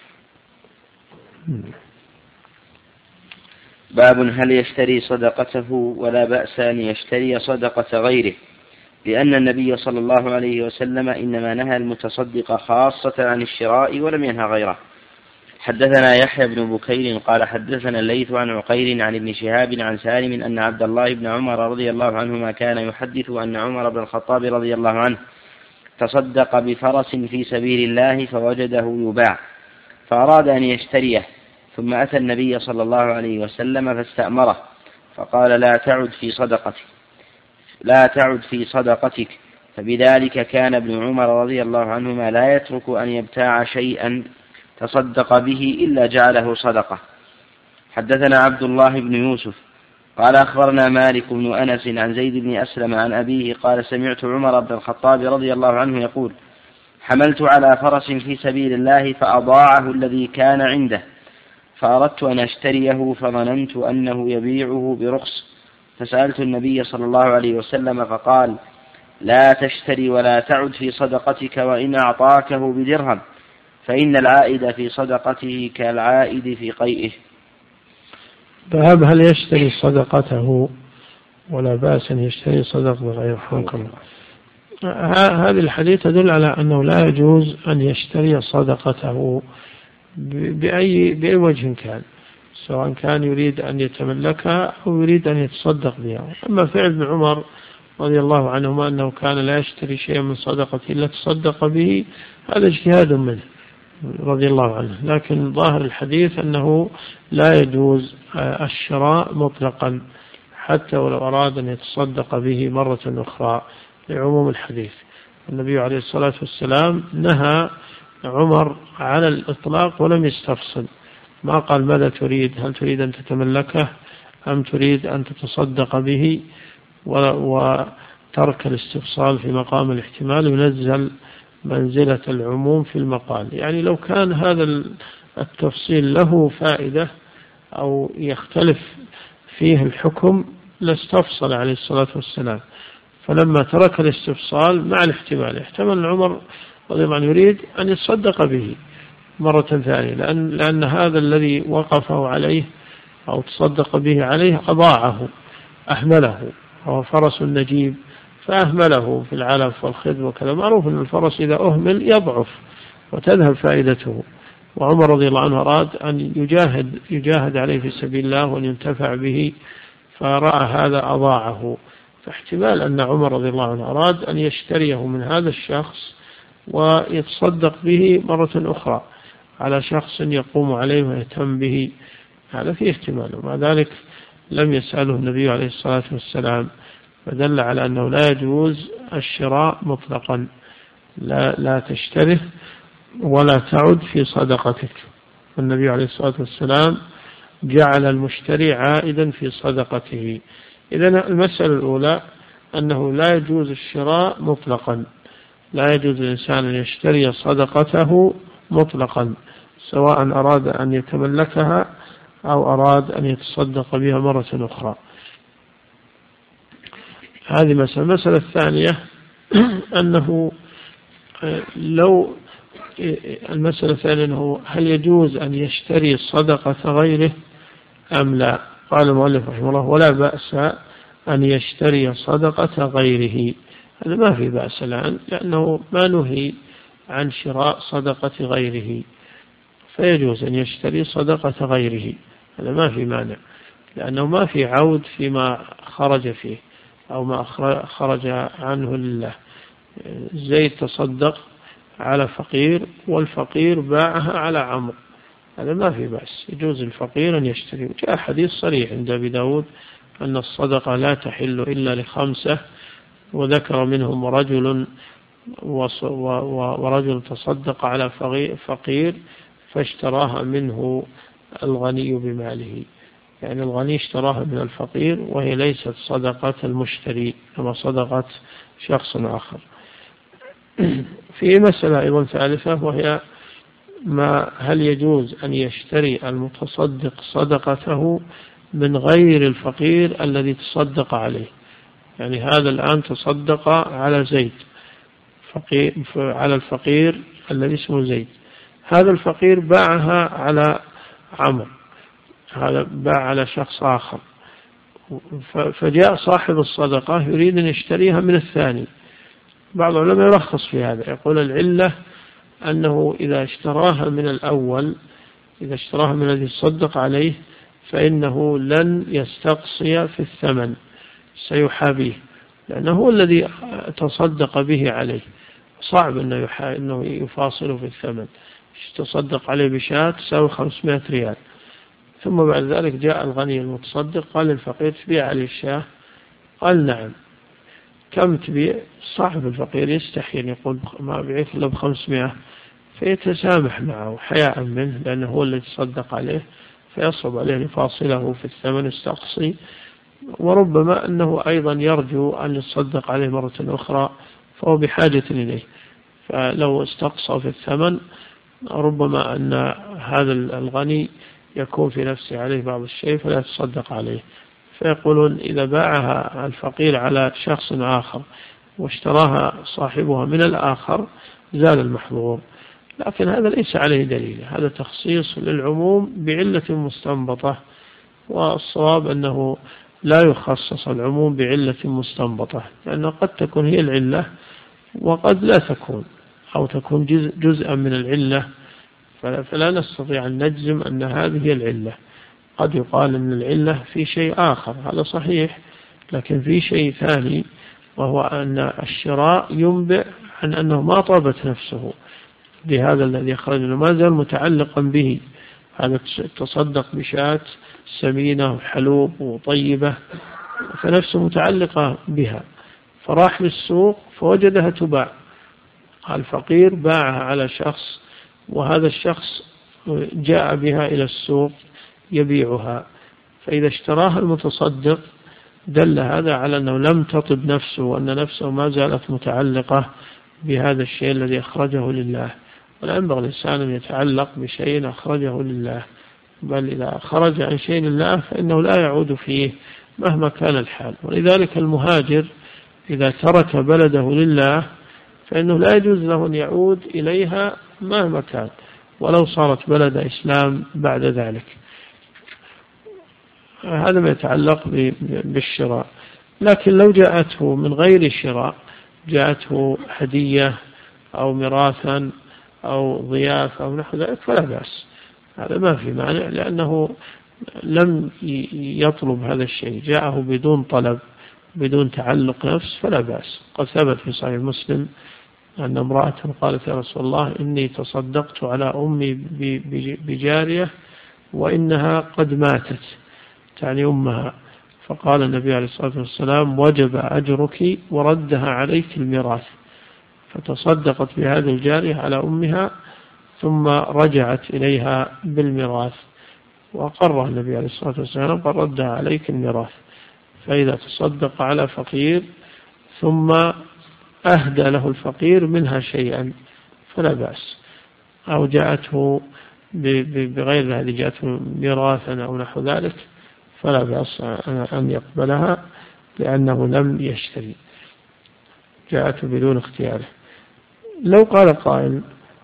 باب هل يشتري صدقته ولا بأس أن يشتري صدقة غيره، لأن النبي صلى الله عليه وسلم إنما نهى المتصدق خاصة عن الشراء ولم ينهى غيره. حدثنا يحيى بن بكير قال حدثنا الليث عن عقيل عن ابن شهاب عن سالم أن عبد الله بن عمر رضي الله عنهما كان يحدث أن عمر بن الخطاب رضي الله عنه تصدق بفرس في سبيل الله فوجده يباع فأراد أن يشتريه، ثم أتى النبي صلى الله عليه وسلم فاستأمره فقال لا تعد في صدقتك لا تعد في صدقتك فبذلك كان ابن عمر رضي الله عنهما لا يترك أن يبتاع شيئا تصدق به إلا جعله صدقة. حدثنا عبد الله بن يوسف قال أخبرنا مالك بن أنس عن زيد بن أسلم عن أبيه قال سمعت عمر بن الخطاب رضي الله عنه يقول حملت على فرس في سبيل الله فأضاعه الذي كان عنده فأردت أن أشتريه فظننت أنه يبيعه برخص، فسألت النبي صلى الله عليه وسلم فقال لا تشتري ولا تعد في صدقتك وإن أعطاكه بدرهم فإن العائد في صدقته كالعائد في قيئه. باب هل يشتري صدقته ولا بأس أن يشتري صدقة غير حكم. هذه الحديث تدل على أنه لا يجوز أن يشتري صدقته بأي, بأي وجه كان، سواء كان يريد أن يتملكها أو يريد أن يتصدق بها. أما فعل ابن عمر رضي الله عنهما أنه كان لا يشتري شيئا من صدقة إلا تصدق به، هذا اجتهاد منه رضي الله عنه، لكن ظاهر الحديث أنه لا يجوز الشراء مطلقا حتى ولو أراد أن يتصدق به مرة أخرى لعموم الحديث. النبي عليه الصلاة والسلام نهى عمر على الإطلاق ولم يستفصل، ما قال ماذا تريد، هل تريد أن تتملكه أم تريد أن تتصدق به، وترك الاستفصال في مقام الاحتمال، ينزل منزلة العموم في المقال. يعني لو كان هذا التفصيل له فائدة أو يختلف فيه الحكم لاستفصل عليه الصلاة والسلام، فلما ترك الاستفصال مع الاحتمال احتمل عمر رضي الله عنه يريد أن يتصدق به مرة ثانية، لأن, لأن هذا الذي وقفه عليه أو تصدق به عليه أضاعه أهمله، هو فرس نجيب فأهمله في العلف والخذ وكذا. معروف أن الفرس إذا أهمل يضعف وتذهب فائدته، وعمر رضي الله عنه أراد أن يجاهد, يجاهد عليه في سبيل الله وأن ينتفع به، فرأى هذا أضاعه، فاحتمال أن عمر رضي الله عنه أراد أن يشتريه من هذا الشخص ويتصدق به مرة أخرى على شخص يقوم عليه ويهتم به، هذا فيه احتمال. ومع ذلك لم يسأله النبي عليه الصلاة والسلام، فدل على أنه لا يجوز الشراء مطلقا، لا, لا تشتره ولا تعد في صدقتك. النبي عليه الصلاة والسلام جعل المشتري عائدا في صدقته. إذن المسألة الأولى أنه لا يجوز الشراء مطلقا، لا يجوز الإنسان أن يشتري صدقته مطلقا سواء أراد أن يتملكها أو أراد أن يتصدق بها مرة أخرى. هذه مسألة. المسألة الثانية أنه لو المسألة الثانية أنه هل يجوز أن يشتري صدقة غيره أم لا؟ قال المؤلف رحمه الله ولا بأس أن يشتري صدقة غيره. هذا ما في بأس الآن، لأنه ما نهي عن شراء صدقة غيره، فيجوز أن يشتري صدقة غيره، هذا ما في مانع، لأنه ما في عود فيما خرج فيه أو ما خرج عنه لله. زيد تصدق على فقير والفقير باعها على عمرو، هذا ما في بأس، يجوز الفقير أن يشتري. جاء حديث صريح عند أبي داود أن الصدقة لا تحل إلا لخمسة، وذكر منهم رجل ورجل تصدق على فقير فاشتراها منه الغني بماله، يعني الغني اشتراها من الفقير وهي ليست صدقة المشتري كما صدقة شخص آخر. في مسألة أيضا ثالثة، وهي ما هل يجوز أن يشتري المتصدق صدقته من غير الفقير الذي تصدق عليه؟ يعني هذا الآن تصدق على زيد فقير على الفقير الذي اسمه زيد، هذا الفقير باعها على عمرو، هذا باع على شخص آخر، فجاء صاحب الصدقة يريد أن يشتريها من الثاني. بعض العلماء يرخص في هذا، يقول العلة أنه إذا اشتراها من الأول، إذا اشتراها من الذي صدق عليه، فإنه لن يستقصي في الثمن، سيحابيه، لأنه هو الذي تصدق به عليه، صعب أنه, إنه يفاصل في الثمن. تصدق عليه بشاة تساوي خمسمائة ريال، ثم بعد ذلك جاء الغني المتصدق قال للفقير تبيع عليه الشاة، قال نعم، كم تبيع؟ صاحب الفقير يستحيل يقول ما أبيعك إلا بخمسمائة، فيتسامح معه حياء منه لأنه هو الذي تصدق عليه، فيصعب عليه يفاصله في الثمن استقصي، وربما أنه أيضا يرجو أن يتصدق عليه مرة أخرى فهو بحاجة إليه، فلو استقصى في الثمن ربما أن هذا الغني يكون في نفسه عليه بعض الشيء فلا يتصدق عليه، فيقولون إذا باعها الفقير على شخص آخر واشتراها صاحبها من الآخر زال المحظور. لكن هذا ليس عليه دليل، هذا تخصيص للعموم بعلة مستنبطة، والصواب أنه لا يخصص العموم بعلة مستنبطة، لأنه قد تكون هي العلة وقد لا تكون، أو تكون جزء جزءا من العلة، فلا نستطيع أن نجزم أن هذه هي العلة. قد يقال أن العلة في شيء آخر، هذا صحيح، لكن في شيء ثاني، وهو أن الشراء ينبئ عن أنه ما طابت نفسه لهذا الذي أخرج، ما زال متعلقا به، هذا تصدق بشاة سمينة وحلوب وطيبة، فنفسه متعلقة بها، فراح للسوق فوجدها تباع، الفقير باعها على شخص، وهذا الشخص جاء بها إلى السوق يبيعها، فإذا اشتراها المتصدق دل هذا على أنه لم تطب نفسه، وأن نفسه ما زالت متعلقة بهذا الشيء الذي أخرجه لله، ولا ينبغي الإنسان أن يتعلق بشيء أخرجه لله، بل إذا خرج عن شيء لله فإنه لا يعود فيه مهما كان الحال. ولذلك المهاجر إذا ترك بلده لله فإنه لا يجوز له أن يعود إليها مهما كان، ولو صارت بلد إسلام بعد ذلك. هذا ما يتعلق بالشراء. لكن لو جاءته من غير شراء، جاءته هدية أو ميراثا أو ضيافة أو نحو ذلك فلا بأس، هذا ما في مانع، لأنه لم يطلب هذا الشيء، جاءه بدون طلب بدون تعلق نفس فلا بأس. قد ثبت في صحيح مسلم أن امرأة قالت يا رسول الله إني تصدقت على أمي بجارية وإنها قد ماتت، تعني أمها، فقال النبي عليه الصلاة والسلام وجب أجرك وردها عليك الميراث، فتصدقت بهذه الجارية على أمها ثم رجعت إليها بالميراث، وقرر النبي عليه الصلاة والسلام قال ردها عليك الميراث. فإذا تصدق على فقير ثم أهدى له الفقير منها شيئا فلا بأس، أو جاءته بغير هذه جاءته ميراثا أو نحو ذلك فلا بأس أن يقبلها، لأنه لم يشتري، جاءته بدون اختياره. لو قال قائل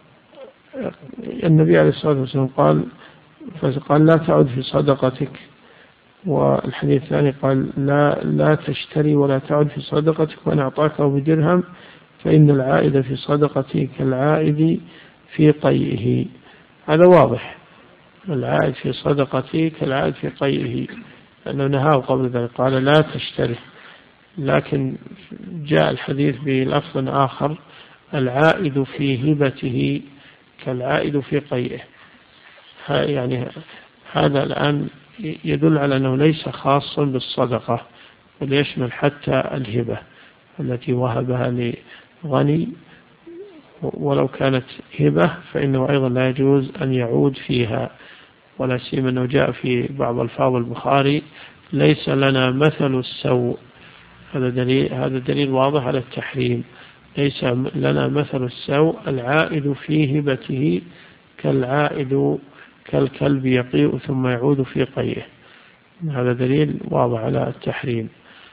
النبي عليه الصلاة والسلام قال فقال لا تعد في صدقتك، والحديث الثاني قال لا لا تشتري ولا تعد في صدقتك، وأن أعطاك بدرهم فإن العائد في صدقتي كالعائد في قيئه. هذا واضح، العائد في صدقتي كالعائد في قيئه، لأنه نهاه قبل ذلك قال لا تشتري. لكن جاء الحديث بلفظ آخر العائد في هبته كالعائد في قيئه، يعني هذا الآن يدل على أنه ليس خاصا بالصدقة، بل يشمل حتى الهبة التي وهبها لغني، ولو كانت هبة فإنه أيضا لا يجوز أن يعود فيها، ولا سيما أنه جاء في بعض ألفاظ البخاري ليس لنا مثل السوء، هذا دليل هذا دليل واضح على التحريم. ليس لنا مثل السوء العائد في هبته كالعائد كالكلب يقيء ثم يعود في قيئه، هذا دليل واضح على التحريم.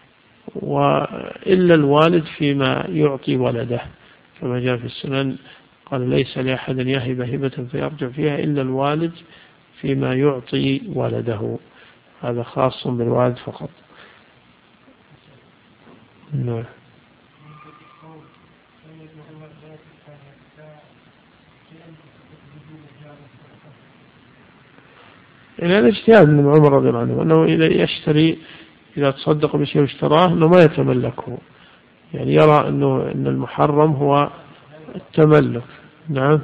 وإلا الوالد فيما يعطي ولده، كما جاء في السنن قال ليس لأحد يهب هبة فيرجع فيها إلا الوالد فيما يعطي ولده، هذا خاص بالوالد فقط. نعم. يعني هذا اجتهاد من عمر رضي الله عنه أنه إذا يشتري إذا تصدق بشيء واشتراه أنه ما يتملكه، يعني يرى أنه أن المحرم هو التملك. نعم.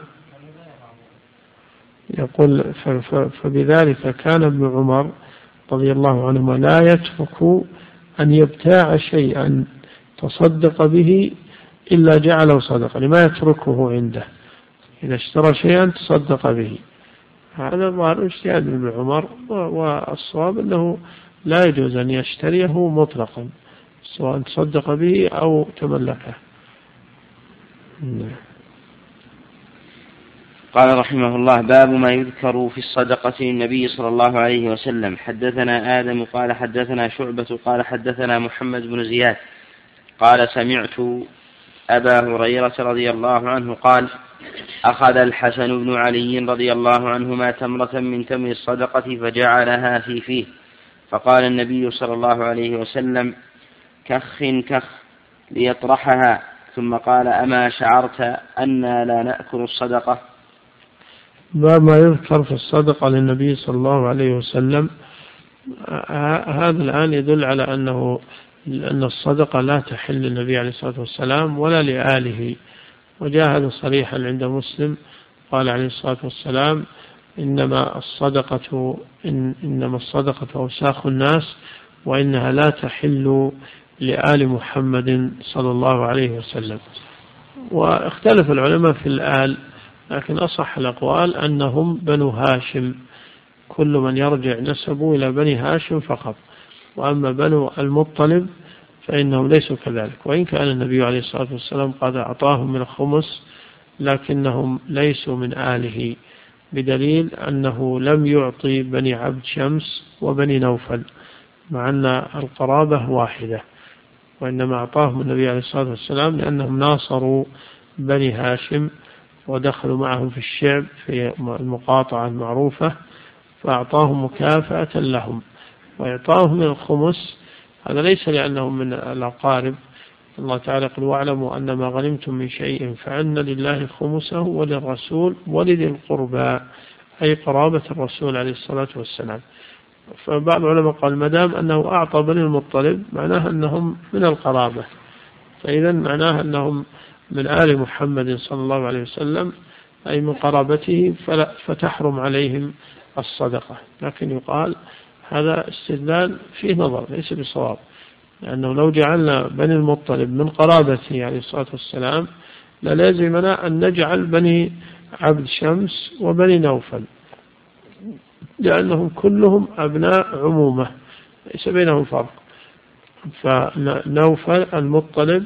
يقول فبذلك كان ابن عمر رضي الله عنهما لا يترك أن يبتاع شيئا تصدق به إلا جعله صدقة، لما يتركه عنده، إذا اشترى شيئا تصدق به. هذا ظاهر اجتهاد ابن عمر، والصواب أنه لا يجوز أن يشتريه مطلقا سواء تصدق به أو تملكه. قال رحمه الله باب ما يذكر في الصدقة للنبي صلى الله عليه وسلم. حدثنا آدم قال حدثنا شعبة قال حدثنا محمد بن زياد قال سمعت أبا هريرة رضي الله عنه قال أخذ الحسن بن علي رضي الله عنهما تمرة من تمر الصدقة فجعلها في فيه، فقال النبي صلى الله عليه وسلم كخ كخ ليطرحها، ثم قال أما شعرت أنا لا نأكل الصدقة. باب ما يذكر في الصدقة للنبي صلى الله عليه وسلم. هذا الآن يدل على أنه أن الصدقة لا تحل للنبي عليه الصلاة والسلام ولا لآله، وجاء هذا صريحا عند مسلم قال عليه الصلاة والسلام إنما الصدقة إن إنما الصدقة أوساخ الناس وإنها لا تحل لآل محمد صلى الله عليه وسلم. واختلف العلماء في الآل، لكن أصح الأقوال أنهم بنو هاشم، كل من يرجع نسبه إلى بني هاشم فقط، وأما بنو المطلب فإنهم ليسوا كذلك، وإن كان النبي عليه الصلاة والسلام قد أعطاهم من الخمس لكنهم ليسوا من آله، بدليل أنه لم يعطي بني عبد شمس وبني نوفل مع أن القرابة واحدة، وإنما أعطاهم النبي عليه الصلاة والسلام لأنهم ناصروا بني هاشم ودخلوا معهم في الشعب في المقاطعة المعروفة، فأعطاهم مكافأة لهم. وإعطاهم من الخمس هذا ليس لأنهم من الأقارب، الله تعالى قال واعلموا أن ما غنمتم من شيء فأن لله خمسه وللرسول ولذي القربى، أي قرابة الرسول عليه الصلاة والسلام. فبعض العلماء قال مدام أنه أعطى بني المطلب معناه أنهم من القرابة، فإذا معناه أنهم من آل محمد صلى الله عليه وسلم أي من قرابته، فتحرم عليهم الصدقة. لكن يقال هذا استدلال فيه نظر ليس بصواب، لأنه لو جعلنا بني المطلب من قرابته عليه الصلاة والسلام للازمنا أن نجعل بني عبد شمس وبني نوفل، لأنهم كلهم أبناء عمومة ليس بينهم فرق. فنوفل المطلب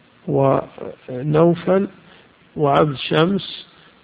ونوفل وعبد شمس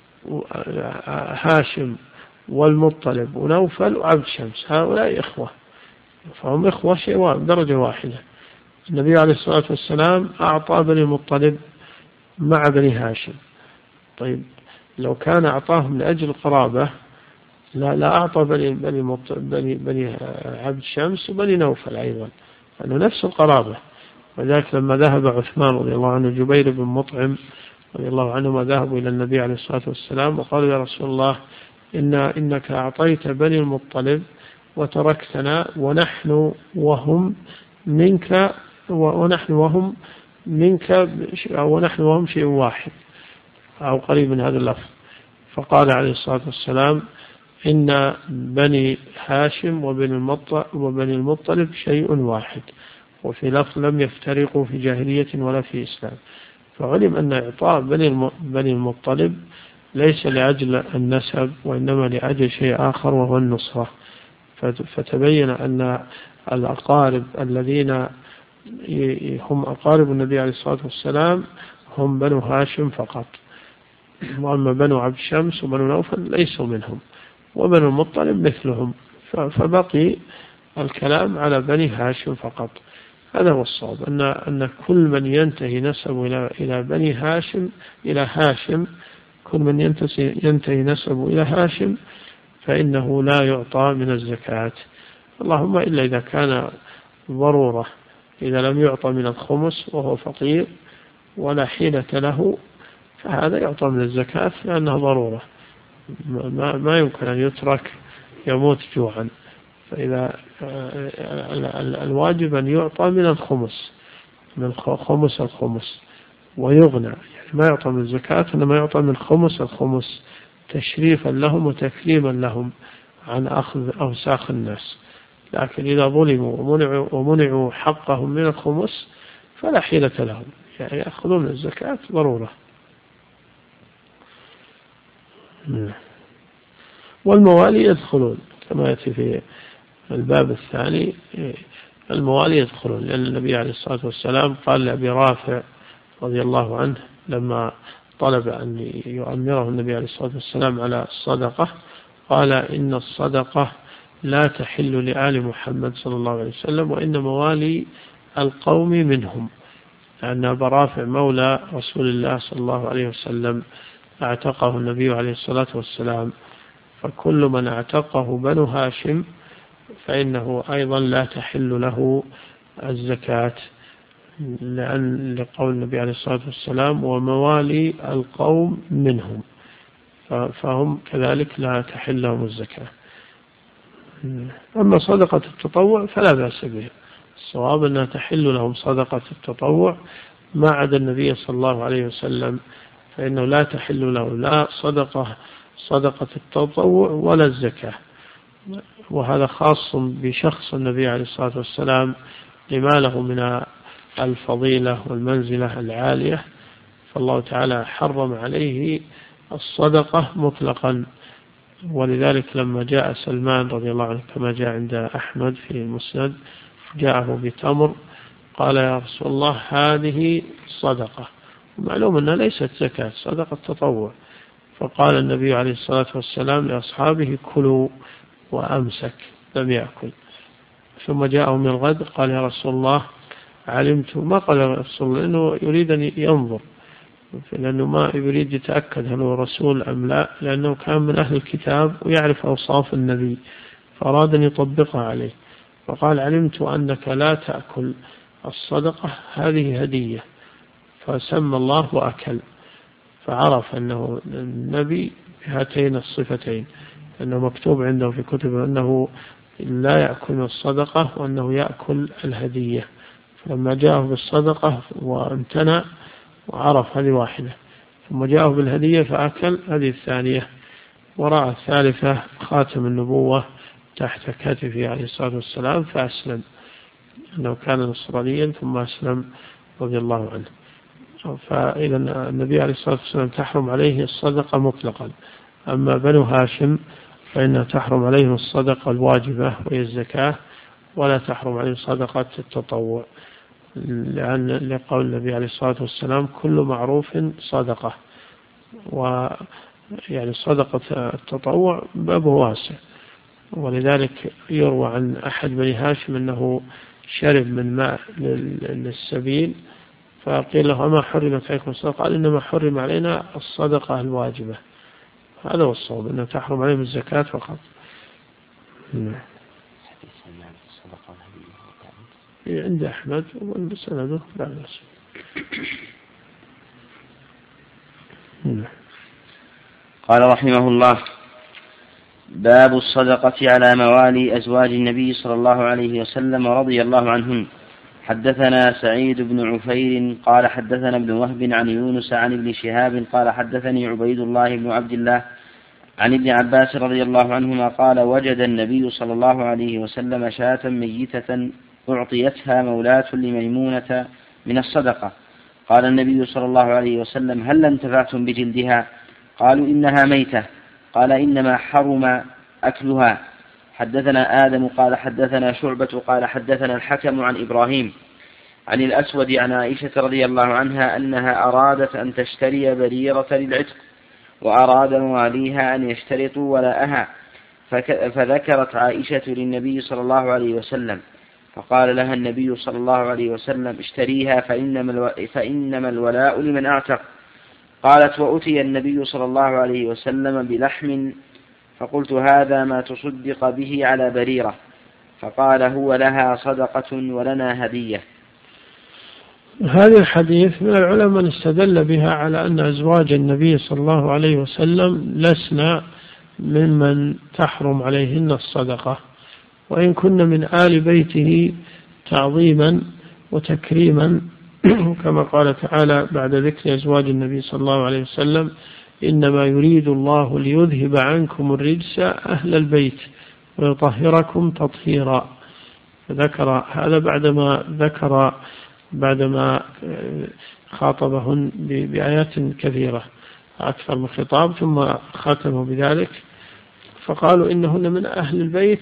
هاشم والمطلب ونوفل وعبد شمس هؤلاء إخوة، فهم إخوة شيء درجة واحدة. النبي عليه الصلاة والسلام أعطى بني المطلب مع بني هاشم، طيب لو كان أعطاهم لأجل القرابة لا لا أعطى بني بني بني بني عبد شمس وبني نوفل أيضا، لأنه نفس القرابة. وذلك لما ذهب عثمان رضي الله عنه جبير بن مطعم رضي الله عنهما ذهبوا إلى النبي عليه الصلاة والسلام وقالوا يا رسول الله إن إنك أعطيت بني المطلب وتركتنا ونحن وهم منك ونحن وهم منك ونحن وهم شيء واحد أو قريب من هذا اللفظ. فقال عليه الصلاة والسلام إن بني هاشم وبني المطلب شيء واحد، وفي لفظ لم يفترقوا في جاهلية ولا في إسلام. فعلم أن إعطاء بني المطلب ليس لأجل النسب وإنما لأجل شيء آخر وهو النصرة. فتبين أن الأقارب الذين هم أقارب النبي عليه الصلاة والسلام هم بنو هاشم فقط، وأما بنو عبد شمس وبنو نوفل ليسوا منهم، وبنو المطلب مثلهم، فبقي الكلام على بني هاشم فقط. هذا هو الصواب، أن أن كل من ينتهي نسبه إلى إلى بني هاشم إلى هاشم كل من ينتهي ينتهي نسبه إلى هاشم فإنه لا يعطى من الزكاة، اللهم إلا إذا كان ضرورة، إذا لم يعطى من الخمس وهو فقير ولا حيلة له فهذا يعطى من الزكاة لأنها ضرورة، ما ما يمكن أن يترك يموت جوعا. فإذا الواجب أن يعطى من الخمس من خمس الخمس ويغنى، يعني ما يعطى من الزكاة إنما يعطى من خمس الخمس تشريفا لهم وتكريما لهم عن أخذ أوساخ الناس. لكن إذا ظلموا ومنعوا, ومنعوا حقهم من الخمس فلا حيلة لهم، يعني يأخذون من الزكاة ضرورة. والموالي يدخلون كما يأتي في الباب الثاني، الموالي يدخلون، لأن النبي عليه الصلاة والسلام قال لأبي رافع رضي الله عنه لما طلب أن يؤمره النبي عليه الصلاة والسلام على الصدقة قال إن الصدقة لا تحل لآل محمد صلى الله عليه وسلم وإن موالي القوم منهم، لأن أبا رافع مولى رسول الله صلى الله عليه وسلم اعتقه النبي عليه الصلاة والسلام، فكل من اعتقه بنو هاشم فإنه أيضا لا تحل له الزكاة، لأن لقول النبي عليه الصلاة والسلام وموالي القوم منهم، فهم كذلك لا تحل لهم الزكاة. أما صدقة التطوع فلا بأس بها، الصواب أنها تحل لهم صدقة التطوع ما عدا النبي صلى الله عليه وسلم، فإنه لا تحل له لا صدقة صدقة التطوع ولا الزكاة، وهذا خاص بشخص النبي عليه الصلاة والسلام لما له من الفضيلة والمنزلة العالية، فالله تعالى حرم عليه الصدقة مطلقا. ولذلك لما جاء سلمان رضي الله عنه كما جاء عند أحمد في المسند جاءه بتمر قال يا رسول الله هذه صدقة، معلوم أنها ليست زكاة، صدقة تطوع. فقال النبي عليه الصلاة والسلام لأصحابه كلوا وأمسك، لم يأكل. ثم جاءه من الغد قال يا رسول الله علمت، ما قال يا رسول الله لأنه يريد أن ينظر، لأنه ما يريد يتأكد هل هو رسول أم لا، لأنه كان من أهل الكتاب ويعرف أوصاف النبي فأراد أن يطبقها عليه. فقال علمت أنك لا تأكل الصدقة، هذه هدية. فسمى الله وأكل، فعرف أنه النبي بهاتين الصفتين، أنه مكتوب عنده في كتبه أنه لا يأكل الصدقة وأنه يأكل الهدية. فلما جاءه بالصدقة وامتنع وعرف هذه واحدة، ثم جاءه بالهدية فأكل هذه الثانية، ورأى الثالثة خاتم النبوة تحت كتفه عليه الصلاة والسلام فأسلم، أنه كان نصرانيا ثم أسلم رضي الله عنه. فإذا النبي عليه الصلاة والسلام تحرم عليه الصدقة مطلقا. أما بنو هاشم فإنها تحرم عليهم الصدقة الواجبة وهي الزكاة، ولا تحرم عليهم صدقة التطوع، لأن لقول النبي عليه الصلاة والسلام كل معروف صدقة، ويعني صدقة التطوع بابه واسع. ولذلك يروى عن أحد بني هاشم أنه شرب من ماء للسبيل، فقيل له ما حرمت عليكم الصدقة؟ قال إنما حرم علينا الصدقة الواجبة. هذا هو الصواب، أنه تحرم عليهم الزكاة فقط. عند أحمد وسنده لا بأس. قال رحمه الله: باب الصدقة على موالي أزواج النبي صلى الله عليه وسلم رضي الله عنهم. حدثنا سعيد بن عفير قال حدثنا ابن وهب عن يونس عن ابن شهاب قال حدثني عبيد الله بن عبد الله عن ابن عباس رضي الله عنهما قال: وجد النبي صلى الله عليه وسلم شاة ميتة أعطيتها مولاة لميمونة من الصدقة. قال النبي صلى الله عليه وسلم: هل انتفعتم بجلدها؟ قالوا: إنها ميتة. قال: إنما حرم أكلها. حدثنا آدم قال حدثنا شعبة قال حدثنا الحكم عن إبراهيم عن الأسود عن عائشة رضي الله عنها أنها أرادت أن تشتري بريرة للعتق، وأراد مواليها أن يشترطوا ولاءها، فذكرت عائشة للنبي صلى الله عليه وسلم، فقال لها النبي صلى الله عليه وسلم: اشتريها فإنما الولاء لمن أعتق. قالت: وأتي النبي صلى الله عليه وسلم بلحم، فقلت: هذا ما تصدق به على بريرة؟ فقال: هو لها صدقة ولنا هدية. هذا الحديث من العلماء من استدل بها على أن أزواج النبي صلى الله عليه وسلم لسنا ممن تحرم عليهن الصدقة، وإن كن من آل بيته تعظيما وتكريما، كما قال تعالى بعد ذكر أزواج النبي صلى الله عليه وسلم: إنما يريد الله ليذهب عنكم الرجس أهل البيت ويطهركم تطهيرا. فذكر هذا بعدما ذكر بعدما خاطبهن بآيات كثيرة أكثر من خطاب، ثم ختموا بذلك فقالوا إنهن من أهل البيت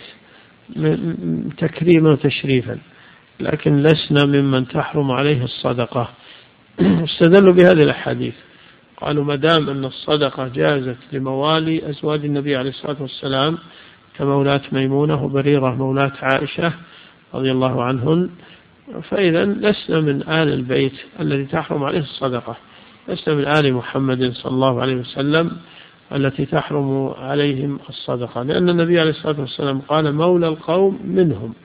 تكريما وتشريفا، لكن لسنا ممن تحرم عليه الصدقة. استدلوا بهذه الأحاديث، قالوا ما دام أن الصدقة جازت لموالي أزواج النبي عليه الصلاة والسلام كمولاة ميمونة وبريرة مولاة عائشة رضي الله عنهن، فإذا لسنا من آل البيت الذي تحرم عليه الصدقة، لسنا من آل محمد صلى الله عليه وسلم التي تحرم عليهم الصدقة، لأن النبي عليه الصلاة والسلام قال: مولى القوم منهم،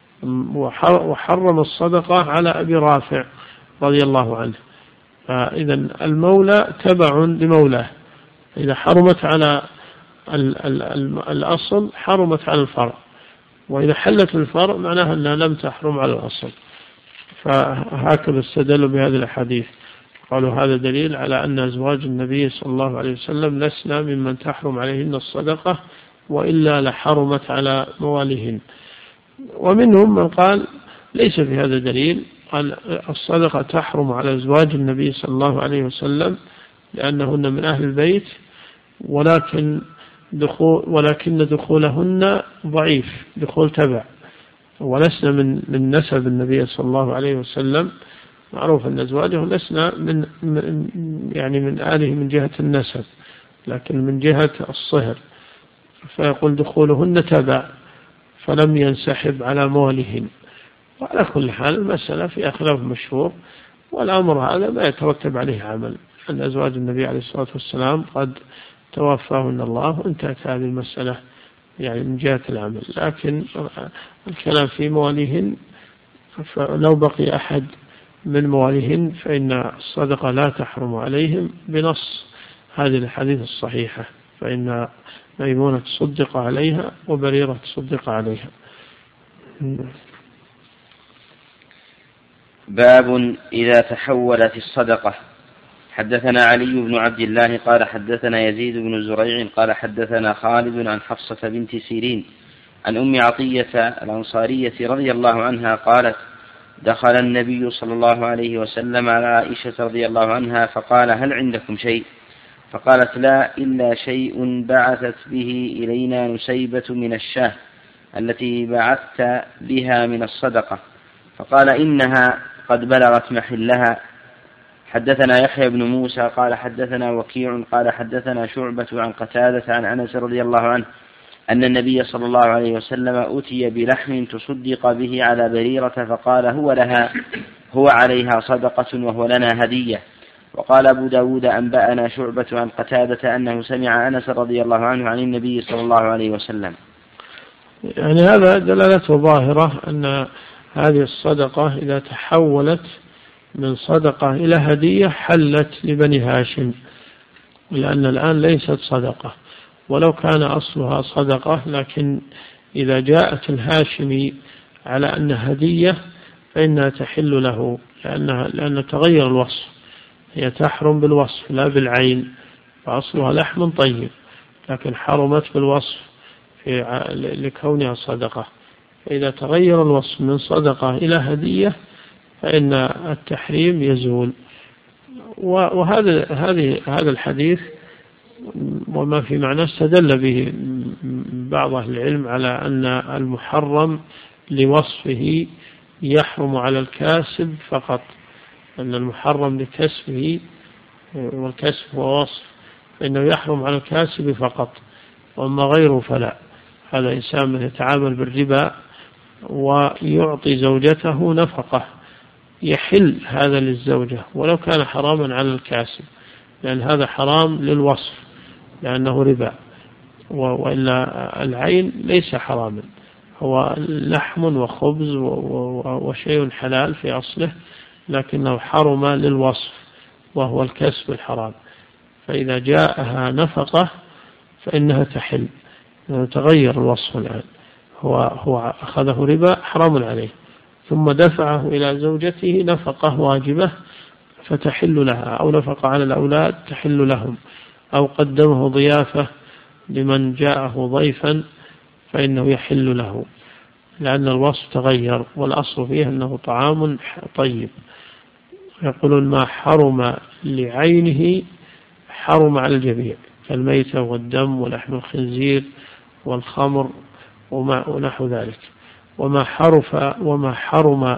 وحرم الصدقة على أبي رافع رضي الله عنه. فإذا المولى تبع لمولاه، إذا حرمت على الأصل حرمت على الفرع، وإذا حلت الفرع معناها أنها لم تحرم على الأصل. فهكذا استدلوا بهذه الحديث، قالوا هذا دليل على أن أزواج النبي صلى الله عليه وسلم لسنا ممن تحرم عليهن الصدقة، وإلا لحرمت على مواليهن. ومنهم من قال ليس في هذا دليل، قال الصدقة تحرم على أزواج النبي صلى الله عليه وسلم لأنهن من أهل البيت، ولكن دخول ولكن دخولهن ضعيف، دخول تبع، ولسنا من من نسب النبي صلى الله عليه وسلم، معروف أن أزواجه لسنا من يعني من آله من جهة النسب، لكن من جهة الصهر، فيقول دخولهن تبع فلم ينسحب على مولهن. وعلى كل حال المسألة في خلاف مشهور، والأمر هذا ما يترتب عليه عمل، أن أزواج النبي عليه الصلاة والسلام قد توفاهن الله وانتهت هذه المسألة يعني من جهة العمل. لكن الكلام في مواليهن، فلو بقي أحد من مواليهن فإن الصدقة لا تحرم عليهم بنص هذه الحديث الصحيحة، فإن ميمونة تصدق عليها وبريرة تصدق عليها. باب إذا تحولت الصدقة. حدثنا علي بن عبد الله قال حدثنا يزيد بن زريع قال حدثنا خالد عن حفصة بنت سيرين عن أم عطية الأنصارية رضي الله عنها قالت دخل النبي صلى الله عليه وسلم على عائشة رضي الله عنها فقال هل عندكم شيء؟ فقالت لا إلا شيء بعثت به إلينا نسيبة من الشاه التي بعثت بها من الصدقة. فقال إنها قد بلغت محلها. حدثنا يحيى بن موسى قال حدثنا وكيع قال حدثنا شعبة عن قتادة عن أنس رضي الله عنه أن النبي صلى الله عليه وسلم أتي بلحم تصدق به على بريرة فقال هو لها هو عليها صدقة وهو لنا هدية. وقال أبو داود أنبأنا شعبة عن قتادة أنه سمع أنس رضي الله عنه عن النبي صلى الله عليه وسلم. يعني هذا دلالته ظاهرة أن هذه الصدقة إذا تحولت من صدقة إلى هدية حلت لبني هاشم، لأن الآن ليست صدقة، ولو كان أصلها صدقة، لكن إذا جاءت الهاشمي على أن هدية فإنها تحل له، لأنها لأن تغير الوصف، هي تحرم بالوصف لا بالعين، فأصلها لحم طيب لكن حرمت بالوصف في لكونها صدقة. فإذا تغير الوصف من صدقة إلى هدية فإن التحريم يزول. وهذا هذه هذا الحديث وما في معنى استدل به بعض أهل العلم على أن المحرم لوصفه يحرم على الكاسب فقط، أن المحرم لكسبه، والكسب هو وصف، فإنه يحرم على الكاسب فقط، وأما غيره فلا. هذا إنسان من يتعامل بالربا ويعطي زوجته نفقة يحل هذا للزوجة ولو كان حراما على الكاسب، لأن هذا حرام للوصف لأنه ربا، وإلا العين ليس حراما، هو لحم وخبز وشيء حلال في أصله، لكنه حرم للوصف وهو الكسب الحرام. فإذا جاءها نفقة فإنها تحل، تغير الوصف الآن، هو هو أخذه ربا حرام عليه ثم دفعه إلى زوجته نفقة واجبة فتحل لها، أو نفقة على الأولاد تحل لهم، أو قدمه ضيافة لمن جاءه ضيفا فإنه يحل له، لأن الوصف تغير والأصل فيه أنه طعام طيب. يقولون ما حرم لعينه حرم على الجميع، كالميتة والدم ولحم الخنزير والخمر وما ونحو ذلك. وما حرف وما حرم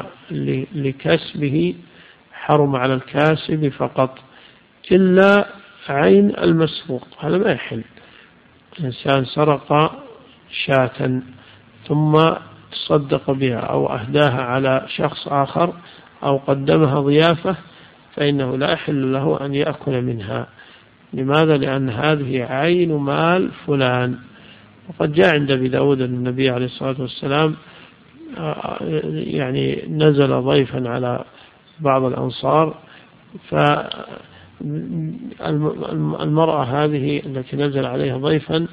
لكسبه حرم على الكاسب فقط، إلا عين المسروق، هذا ما يحل. الإنسان سرق شاة ثم تصدق بها أو أهداها على شخص آخر أو قدمها ضيافة فإنه لا يحل له أن يأكل منها. لماذا؟ لأن هذه عين مال فلان. وقد جاء عند أبي داود أن النبي عليه الصلاة والسلام يعني نزل ضيفا على بعض الأنصار، فالمرأة هذه التي نزل عليها ضيفا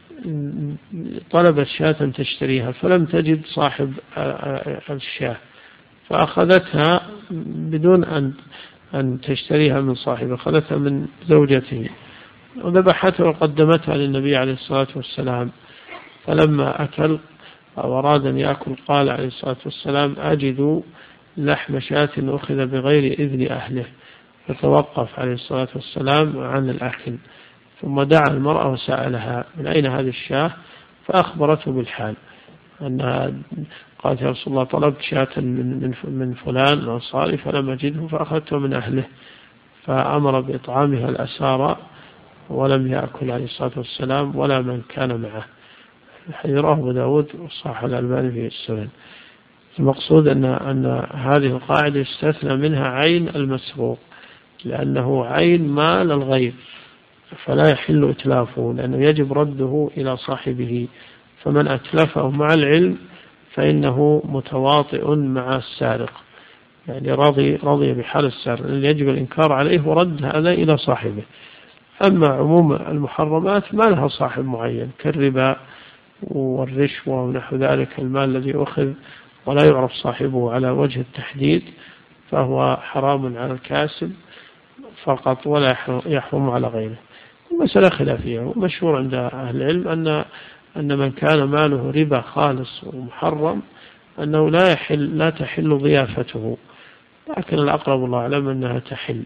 طلبت شاة تشتريها فلم تجد صاحب الشاة، فأخذتها بدون أن أن تشتريها من صاحبها، أخذتها من زوجته وذبحتها وقدمتها للنبي عليه الصلاة والسلام. فلما أكل أو أراد أن يأكل قال عليه الصلاة والسلام أجد لحم شاة أخذ بغير إذن أهله، فتوقف عليه الصلاة والسلام عن الأكل، ثم دعا المرأة وسألها من أين هذه الشاة، فأخبرته بالحال أنها قالت يا رسول الله طلبت شاة من من فلان الأنصاري فلم أجده فأخذته من أهله، فأمر بإطعامها الأسارى ولم يأكل عليه الصلاة والسلام ولا من كان معه. رواه أبو داود وصححه الألباني في السنن. المقصود أن أن هذه القاعدة يستثنى منها عين المسروق، لأنه عين مال الغير فلا يحل إتلافه، لأنه يجب رده إلى صاحبه، فمن أتلفه مع العلم فإنه متواطئ مع السارق، يعني رضي رضي بحال السارق، يجب الإنكار عليه ورد هذا إلى صاحبه. أما عموم المحرمات ما لها صاحب معين كالربا والرشوة ونحو ذلك، المال الذي أخذ ولا يعرف صاحبه على وجه التحديد فهو حرام على الكاسب فقط ولا يحرم على غيره. المسألة خلافية، ومشهور عند أهل العلم أن أن من كان ماله ربا خالص ومحرم أنه لا يحل لا تحل ضيافته، لكن الأقرب الله أعلم أنها تحل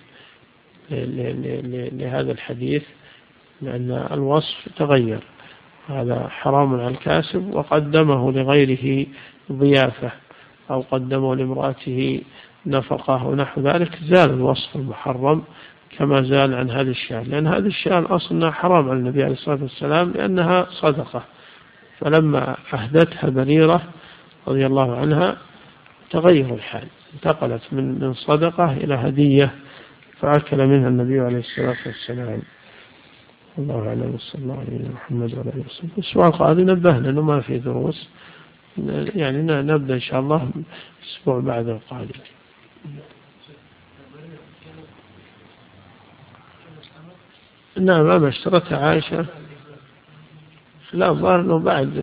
لهذا الحديث، لأن الوصف تغير، هذا حرام على الكاسب وقدمه لغيره ضيافة أو قدمه لامرأته نفقة ونحو ذلك، زال الوصف المحرم كما زال عن هذه الشاة، لأن هذه الشاة أصلا حرام على النبي عليه الصلاة والسلام لأنها صدقة، فلما أهدتها بريرة رضي الله عنها تغير الحال، انتقلت من من صدقة إلى هدية فأكل منها النبي عليه الصلاة والسلام. الله أعلم، صلى الله عليه محمد وعلى آله وسلم. السؤال القادم نبهنا أنه ما في دروس، يعني نبدأ إن شاء الله الأسبوع بعد القادم. نعم، ما اشترتها عائشة، لا الظاهر أنه بعد